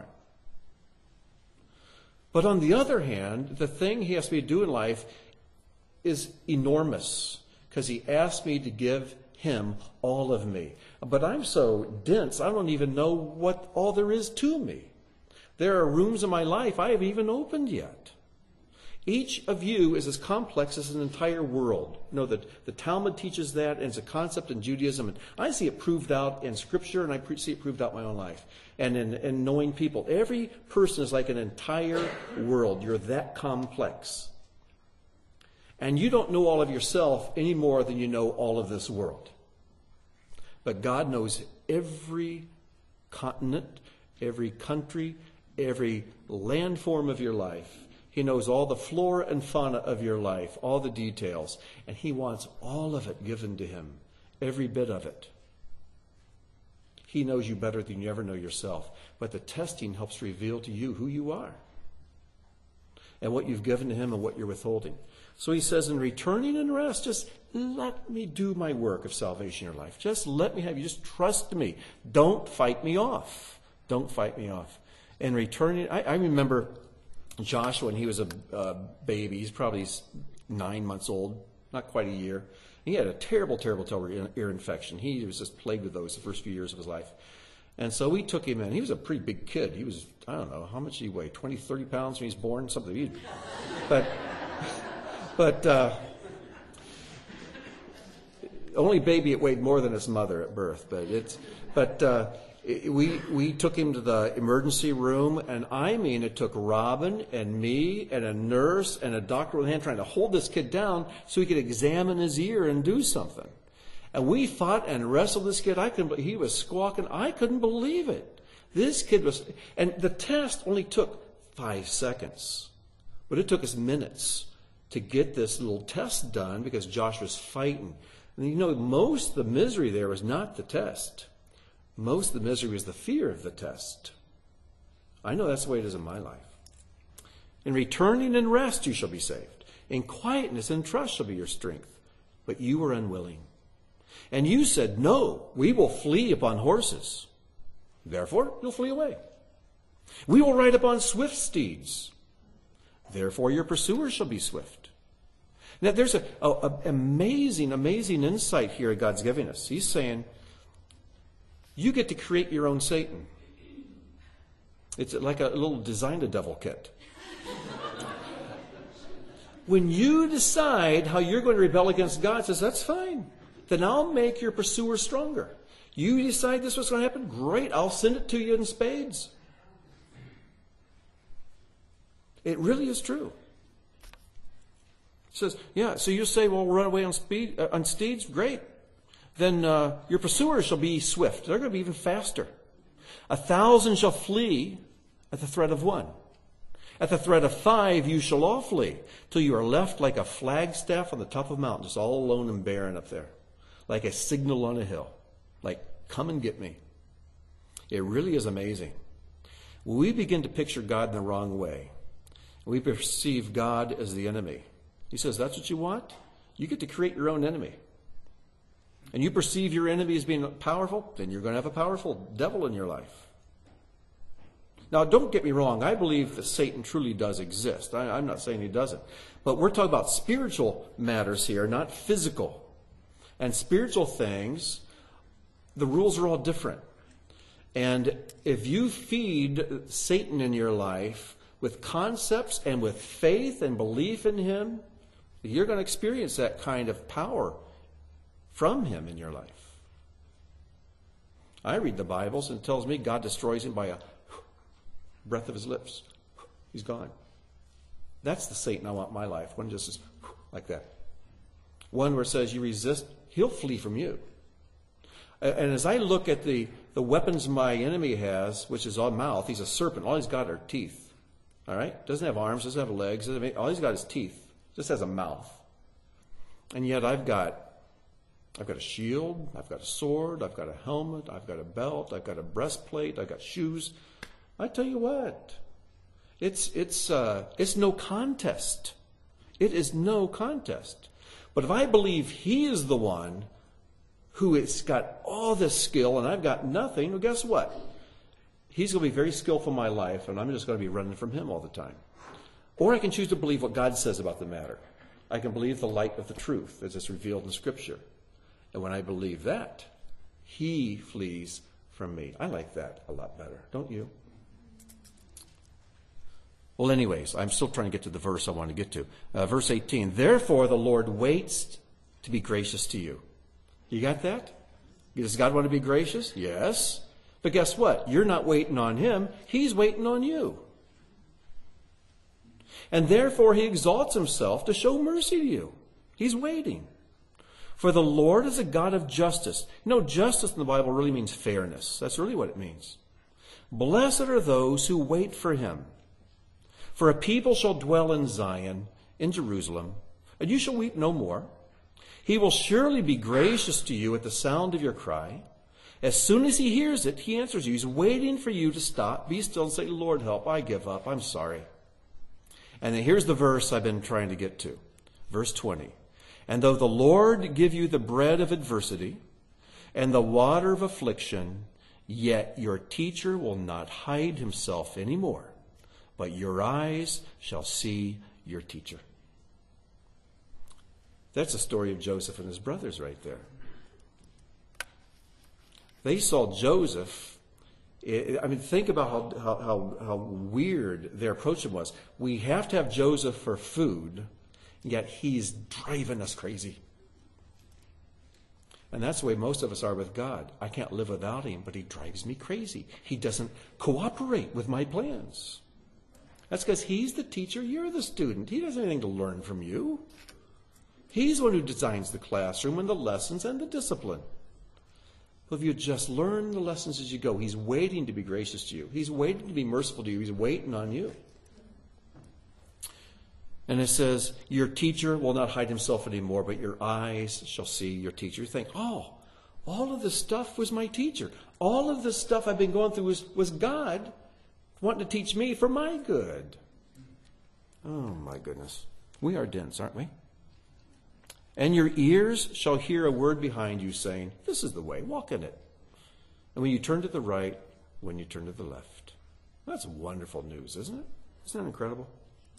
But on the other hand, the thing he asks me to do in life is enormous, because he asked me to give him all of me. But I'm so dense, I don't even know what all there is to me. There are rooms in my life I haven't even opened yet. Each of you is as complex as an entire world. You know, the, the Talmud teaches that, and it's a concept in Judaism. And I see it proved out in Scripture, and I pre- see it proved out in my own life. And in, in knowing people. Every person is like an entire world. You're that complex. And you don't know all of yourself any more than you know all of this world. But God knows every continent, every country, every landform of your life. He knows all the flora and fauna of your life, all the details. And he wants all of it given to him, every bit of it. He knows you better than you ever know yourself. But the testing helps reveal to you who you are and what you've given to him and what you're withholding. So he says, in returning and rest, just let me do my work of salvation in your life. Just let me have you. Just trust me. Don't fight me off. Don't fight me off. And returning, I, I remember Joshua when he was a uh, baby. He's probably nine months old, not quite a year. He had a terrible, terrible, terrible ear infection. He was just plagued with those the first few years of his life. And so we took him in. He was a pretty big kid. He was, I don't know, how much did he weigh? twenty, thirty pounds when he was born? Something. He, but, but, uh, only baby it weighed more than his mother at birth. But it's, but, uh, We we took him to the emergency room, and I mean, it took Robin and me and a nurse and a doctor with a hand trying to hold this kid down so he could examine his ear and do something. And we fought and wrestled this kid. I couldn't. He was squawking. I couldn't believe it. This kid was, and the test only took five seconds, but it took us minutes to get this little test done because Josh was fighting. And you know, most of the misery there was not the test. Most of the misery was the fear of the test. I know that's the way it is in my life. In returning and rest you shall be saved. In quietness and trust shall be your strength. But you were unwilling. And you said, no, we will flee upon horses. Therefore, you'll flee away. We will ride upon swift steeds. Therefore, your pursuers shall be swift. Now, there's an amazing, amazing insight here God's giving us. He's saying, you get to create your own Satan. It's like a little design a devil kit. When you decide how you're going to rebel against God, says, that's fine. Then I'll make your pursuer stronger. You decide this is what's going to happen? Great, I'll send it to you in spades. It really is true. It says, yeah, so you say, well, we'll run away on, speed, uh, on steeds? Great. Then uh, your pursuers shall be swift. They're going to be even faster. A thousand shall flee at the threat of one. At the threat of five you shall all flee, till you are left like a flagstaff on the top of a mountain, just all alone and barren up there. Like a signal on a hill. Like, come and get me. It really is amazing. When we begin to picture God in the wrong way, we perceive God as the enemy. He says, that's what you want? You get to create your own enemy. And you perceive your enemy as being powerful, then you're going to have a powerful devil in your life. Now, don't get me wrong. I believe that Satan truly does exist. I, I'm not saying he doesn't. But we're talking about spiritual matters here, not physical. And spiritual things, the rules are all different. And if you feed Satan in your life with concepts and with faith and belief in him, you're going to experience that kind of power from him in your life. I read the Bibles and it tells me God destroys him by a breath of his lips. He's gone. That's the Satan I want in my life. One just is like that. One where it says you resist, he'll flee from you. And as I look at the, the weapons my enemy has, which is a mouth, he's a serpent. All he's got are teeth. All right? Doesn't have arms, doesn't have legs. Doesn't have, all he's got is teeth. Just has a mouth. And yet I've got I've got a shield, I've got a sword, I've got a helmet, I've got a belt, I've got a breastplate, I've got shoes. I tell you what, it's it's uh, it's no contest. It is no contest. But if I believe he is the one who has got all this skill and I've got nothing, well, guess what? He's going to be very skillful in my life, and I'm just going to be running from him all the time. Or I can choose to believe what God says about the matter. I can believe the light of the truth as it's revealed in Scripture. And when I believe that, he flees from me. I like that a lot better, don't you? Well, anyways, I'm still trying to get to the verse I want to get to. Uh, verse eighteen, therefore the Lord waits to be gracious to you. You got that? Does God want to be gracious? Yes. But guess what? You're not waiting on him. He's waiting on you. And therefore he exalts himself to show mercy to you. He's waiting. For the Lord is a God of justice. You know, justice in the Bible really means fairness. That's really what it means. Blessed are those who wait for him. For a people shall dwell in Zion, in Jerusalem, and you shall weep no more. He will surely be gracious to you at the sound of your cry. As soon as he hears it, he answers you. He's waiting for you to stop, be still, and say, Lord, help, I give up, I'm sorry. And then here's the verse I've been trying to get to. Verse twenty. And though the Lord give you the bread of adversity and the water of affliction, yet your teacher will not hide himself anymore, but your eyes shall see your teacher. That's the story of Joseph and his brothers right there. They saw Joseph. I mean, think about how, how, how, how weird their approach was. We have to have Joseph for food, yet he's driving us crazy. And that's the way most of us are with God. I can't live without him, but he drives me crazy. He doesn't cooperate with my plans. That's because he's the teacher, you're the student. He doesn't have anything to learn from you. He's the one who designs the classroom and the lessons and the discipline. Well, if you just learn the lessons as you go, he's waiting to be gracious to you. He's waiting to be merciful to you. He's waiting on you. And it says, your teacher will not hide himself anymore, but your eyes shall see your teacher. You think, oh, all of this stuff was my teacher. All of this stuff I've been going through was, was God wanting to teach me for my good. Oh, my goodness. We are dense, aren't we? And your ears shall hear a word behind you saying, this is the way, walk in it. And when you turn to the right, when you turn to the left. That's wonderful news, isn't it? Isn't that incredible?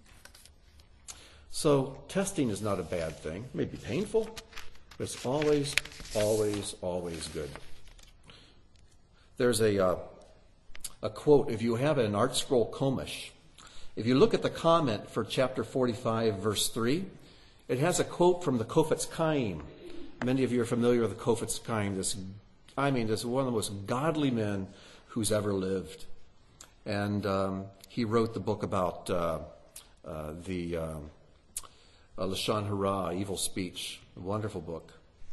So testing is not a bad thing. It may be painful, but it's always, always, always good. There's a, uh, a quote, if you have an Art Scroll Komish, if you look at the comment for chapter forty-five, verse three, it has a quote from the Kofetz Chaim. Many of you are familiar with the Kofetz Chaim. This, I mean, this is one of the most godly men who's ever lived. And um, he wrote the book about uh, uh, the um, uh, Lashon Hara, evil speech. A wonderful book.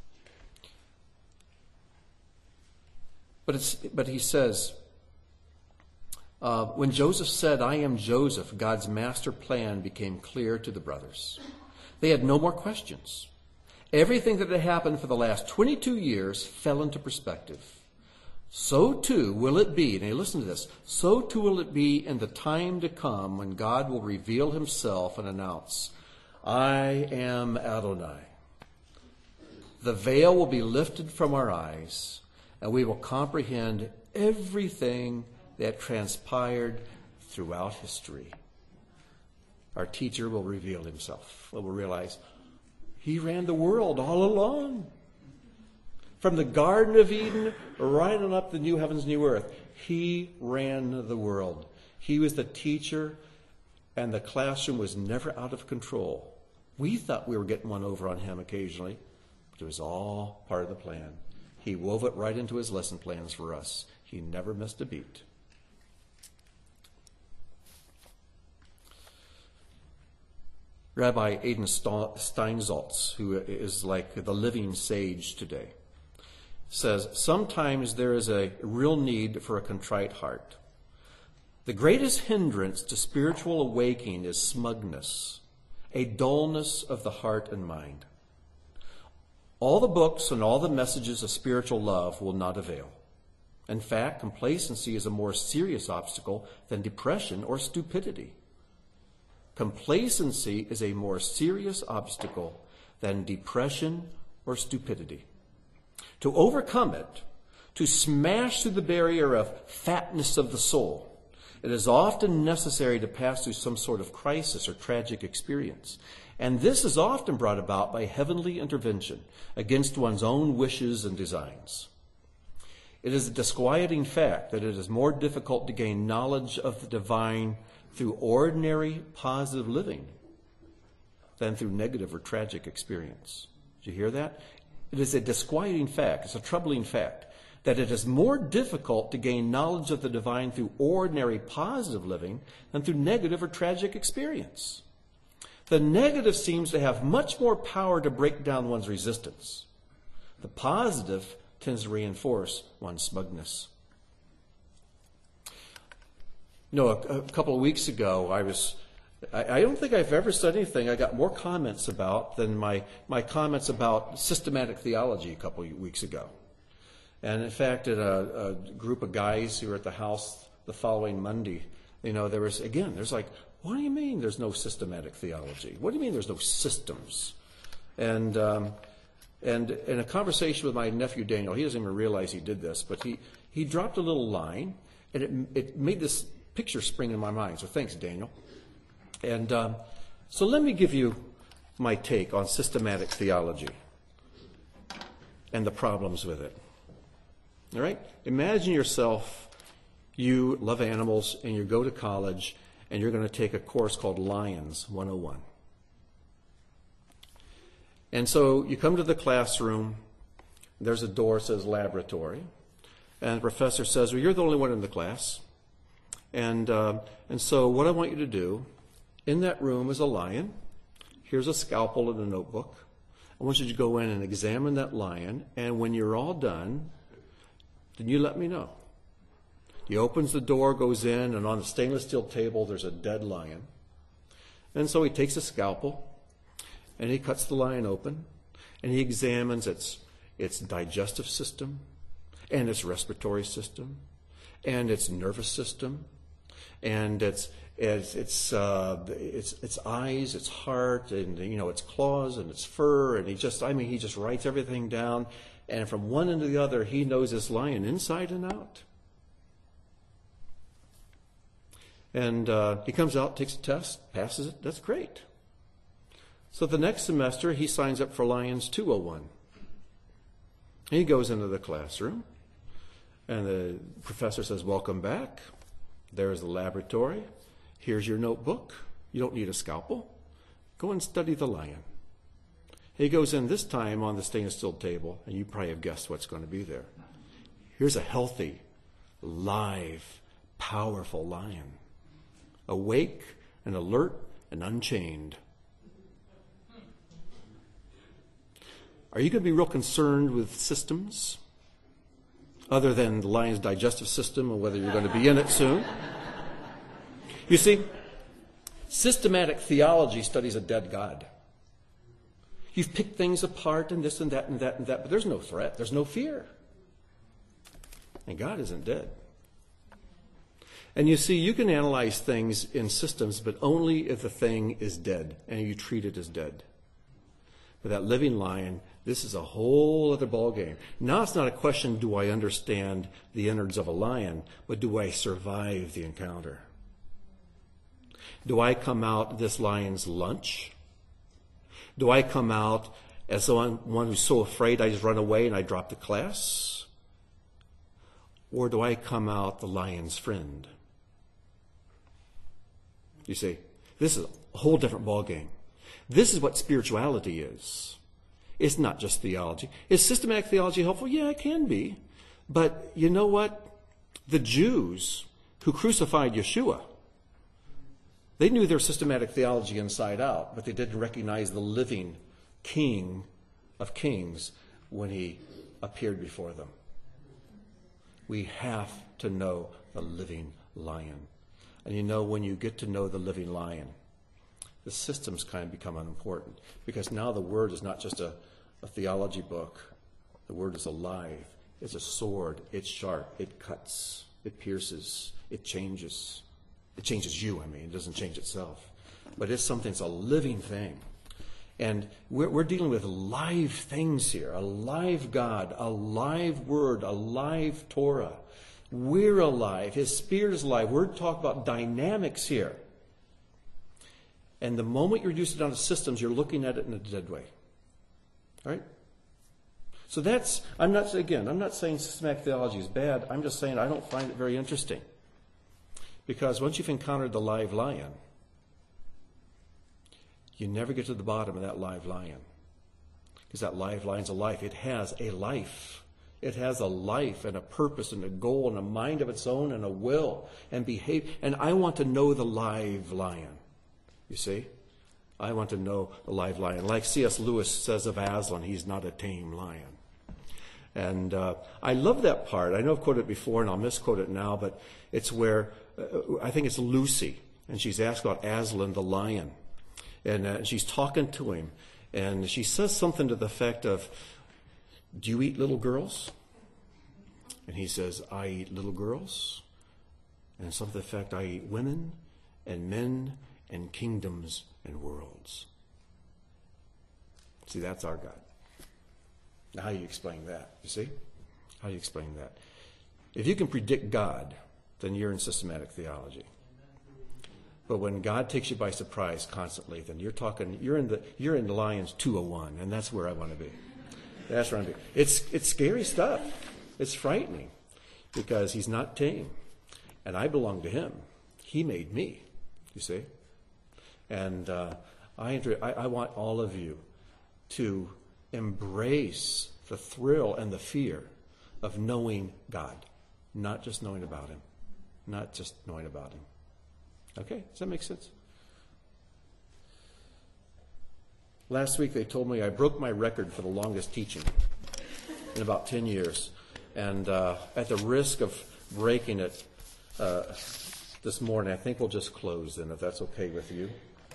But it's but he says, uh, when Joseph said, I am Joseph, God's master plan became clear to the brothers. They had no more questions. Everything that had happened for the last twenty-two years fell into perspective. So too will it be, now listen to this, so too will it be in the time to come when God will reveal himself and announce, I am Adonai. The veil will be lifted from our eyes, and we will comprehend everything that transpired throughout history. Our teacher will reveal himself. We'll realize he ran the world all along. From the Garden of Eden right on up the new heavens, new earth, he ran the world. He was the teacher, and the classroom was never out of control. We thought we were getting one over on him occasionally, but it was all part of the plan. He wove it right into his lesson plans for us. He never missed a beat. Rabbi Aidan Steinsaltz, who is like the living sage today, says, sometimes there is a real need for a contrite heart. The greatest hindrance to spiritual awakening is smugness, a dullness of the heart and mind. All the books and all the messages of spiritual love will not avail. In fact, complacency is a more serious obstacle than depression or stupidity. Complacency is a more serious obstacle than depression or stupidity. To overcome it, to smash through the barrier of fatness of the soul, it is often necessary to pass through some sort of crisis or tragic experience. And this is often brought about by heavenly intervention against one's own wishes and designs. It is a disquieting fact that it is more difficult to gain knowledge of the divine through ordinary positive living than through negative or tragic experience. Did you hear that? It is a disquieting fact, it's a troubling fact, that it is more difficult to gain knowledge of the divine through ordinary positive living than through negative or tragic experience. The negative seems to have much more power to break down one's resistance. The positive tends to reinforce one's smugness. You know, a, a couple of weeks ago, I was, I, I don't think I've ever said anything I got more comments about than my, my comments about systematic theology a couple of weeks ago. And in fact, at a, a group of guys who were at the house the following Monday, you know, there was, again, there's like, what do you mean there's no systematic theology? What do you mean there's no systems? And um, and in a conversation with my nephew Daniel, he doesn't even realize he did this, but he, he dropped a little line, and it, it made this picture spring in my mind. So thanks, Daniel. And um, so let me give you my take on systematic theology and the problems with it. All right? Imagine yourself, you love animals, and you go to college, and you're going to take a course called Lions one oh one. And so you come to the classroom, there's a door that says laboratory, and the professor says, well, you're the only one in the class. And uh, and so what I want you to do, in that room is a lion. Here's a scalpel and a notebook. I want you to go in and examine that lion, and when you're all done, then you let me know. He opens the door, goes in, and on the stainless steel table there's a dead lion. And so he takes a scalpel, and he cuts the lion open, and he examines its its digestive system, and its respiratory system, and its nervous system, and its its its uh, its its eyes, its heart, and you know its claws and its fur, and he just I mean he just writes everything down, and from one end to the other he knows this lion inside and out. And uh, he comes out, takes a test, passes it. That's great. So the next semester, he signs up for Lions two oh one. He goes into the classroom, and the professor says, welcome back. There's the laboratory. Here's your notebook. You don't need a scalpel. Go and study the lion. He goes in this time on the stainless steel table, and you probably have guessed what's going to be there. Here's a healthy, live, powerful lion. Awake and alert and unchained. Are you going to be real concerned with systems other than the lion's digestive system and whether you're going to be in it soon? You see, systematic theology studies a dead God. You've picked things apart and this and that and that and that, but there's no threat. There's no fear. And God isn't dead. And you see, you can analyze things in systems, but only if the thing is dead and you treat it as dead. But that living lion, this is a whole other ballgame. Now it's not a question, do I understand the innards of a lion, but do I survive the encounter? Do I come out this lion's lunch? Do I come out as though I'm one who's so afraid I just run away and I drop the class? Or do I come out the lion's friend? You see, this is a whole different ballgame. This is what spirituality is. It's not just theology. Is systematic theology helpful? Yeah, it can be. But you know what? The Jews who crucified Yeshua, they knew their systematic theology inside out, but they didn't recognize the living King of Kings when he appeared before them. We have to know the living lion. And you know, when you get to know the living lion, the systems kind of become unimportant, because now the Word is not just a, a theology book. The Word is alive. It's a sword. It's sharp. It cuts. It pierces. It changes. It changes you, I mean. It doesn't change itself. But it's something, it's a living thing. And we're, we're dealing with live things here. A live God, a live Word, a live Torah. We're alive. His Spirit is alive. We're talking about dynamics here. And the moment you reduce it down to systems, you're looking at it in a dead way. All right? So that's, I'm not, again, I'm not saying systematic theology is bad. I'm just saying I don't find it very interesting. Because once you've encountered the live lion, you never get to the bottom of that live lion. Because that live lion's a life. It has a life. It has a life and a purpose and a goal and a mind of its own and a will and behave. And I want to know the live lion. You see? I want to know the live lion. Like C S Lewis says of Aslan, he's not a tame lion. And uh, I love that part. I know I've quoted it before and I'll misquote it now, but it's where, uh, I think it's Lucy, and she's asked about Aslan the lion. And uh, she's talking to him, and she says something to the effect of, do you eat little girls? And he says, I eat little girls. And something to the effect, I eat women and men and kingdoms and worlds. See, that's our God. Now, how do you explain that? You see? How do you explain that? If you can predict God, then you're in systematic theology. But when God takes you by surprise constantly, then you're talking, you're in the you're in the Lions two oh one, and that's where I want to be. That's where I want to be. It's it's scary stuff. It's frightening because he's not tame, and I belong to him. He made me. You see, and uh, I, enter, I I want all of you to embrace the thrill and the fear of knowing God, not just knowing about him, not just knowing about him. Okay, does that make sense? Last week they told me I broke my record for the longest teaching in about ten years. And uh, at the risk of breaking it uh, this morning, I think we'll just close then, if that's okay with you.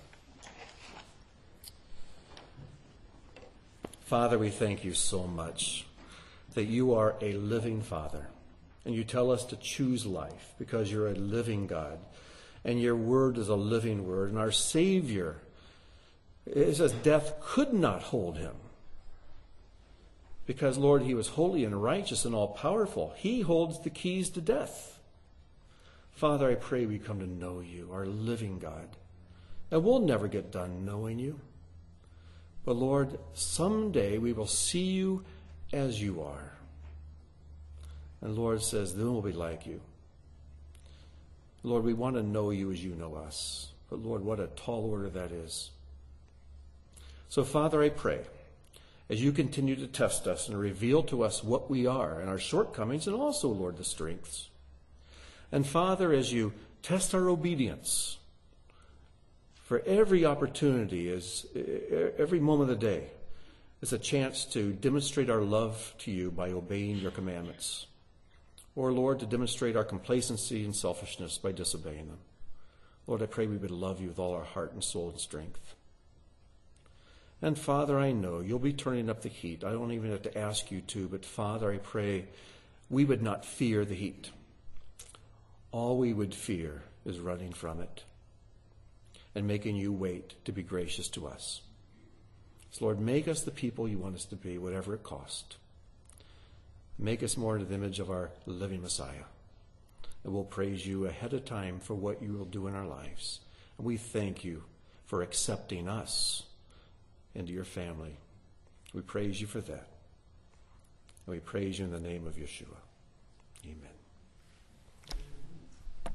Father, we thank you so much that you are a living Father. And you tell us to choose life because you're a living God. And your word is a living word. And our Savior, it says death could not hold him. Because, Lord, he was holy and righteous and all-powerful. He holds the keys to death. Father, I pray we come to know you, our living God. And we'll never get done knowing you. But, Lord, someday we will see you as you are. And Lord says, then we'll be like you. Lord, we want to know you as you know us. But Lord, what a tall order that is. So, Father, I pray, as you continue to test us and reveal to us what we are and our shortcomings and also, Lord, the strengths. And, Father, as you test our obedience, for every opportunity, is every moment of the day, is a chance to demonstrate our love to you by obeying your commandments. Or, Lord, to demonstrate our complacency and selfishness by disobeying them. Lord, I pray we would love you with all our heart and soul and strength. And, Father, I know you'll be turning up the heat. I don't even have to ask you to, but, Father, I pray we would not fear the heat. All we would fear is running from it and making you wait to be gracious to us. So, Lord, make us the people you want us to be, whatever it costs. Make us more into the image of our living Messiah. And we'll praise you ahead of time for what you will do in our lives. And we thank you for accepting us into your family. We praise you for that. And we praise you in the name of Yeshua. Amen.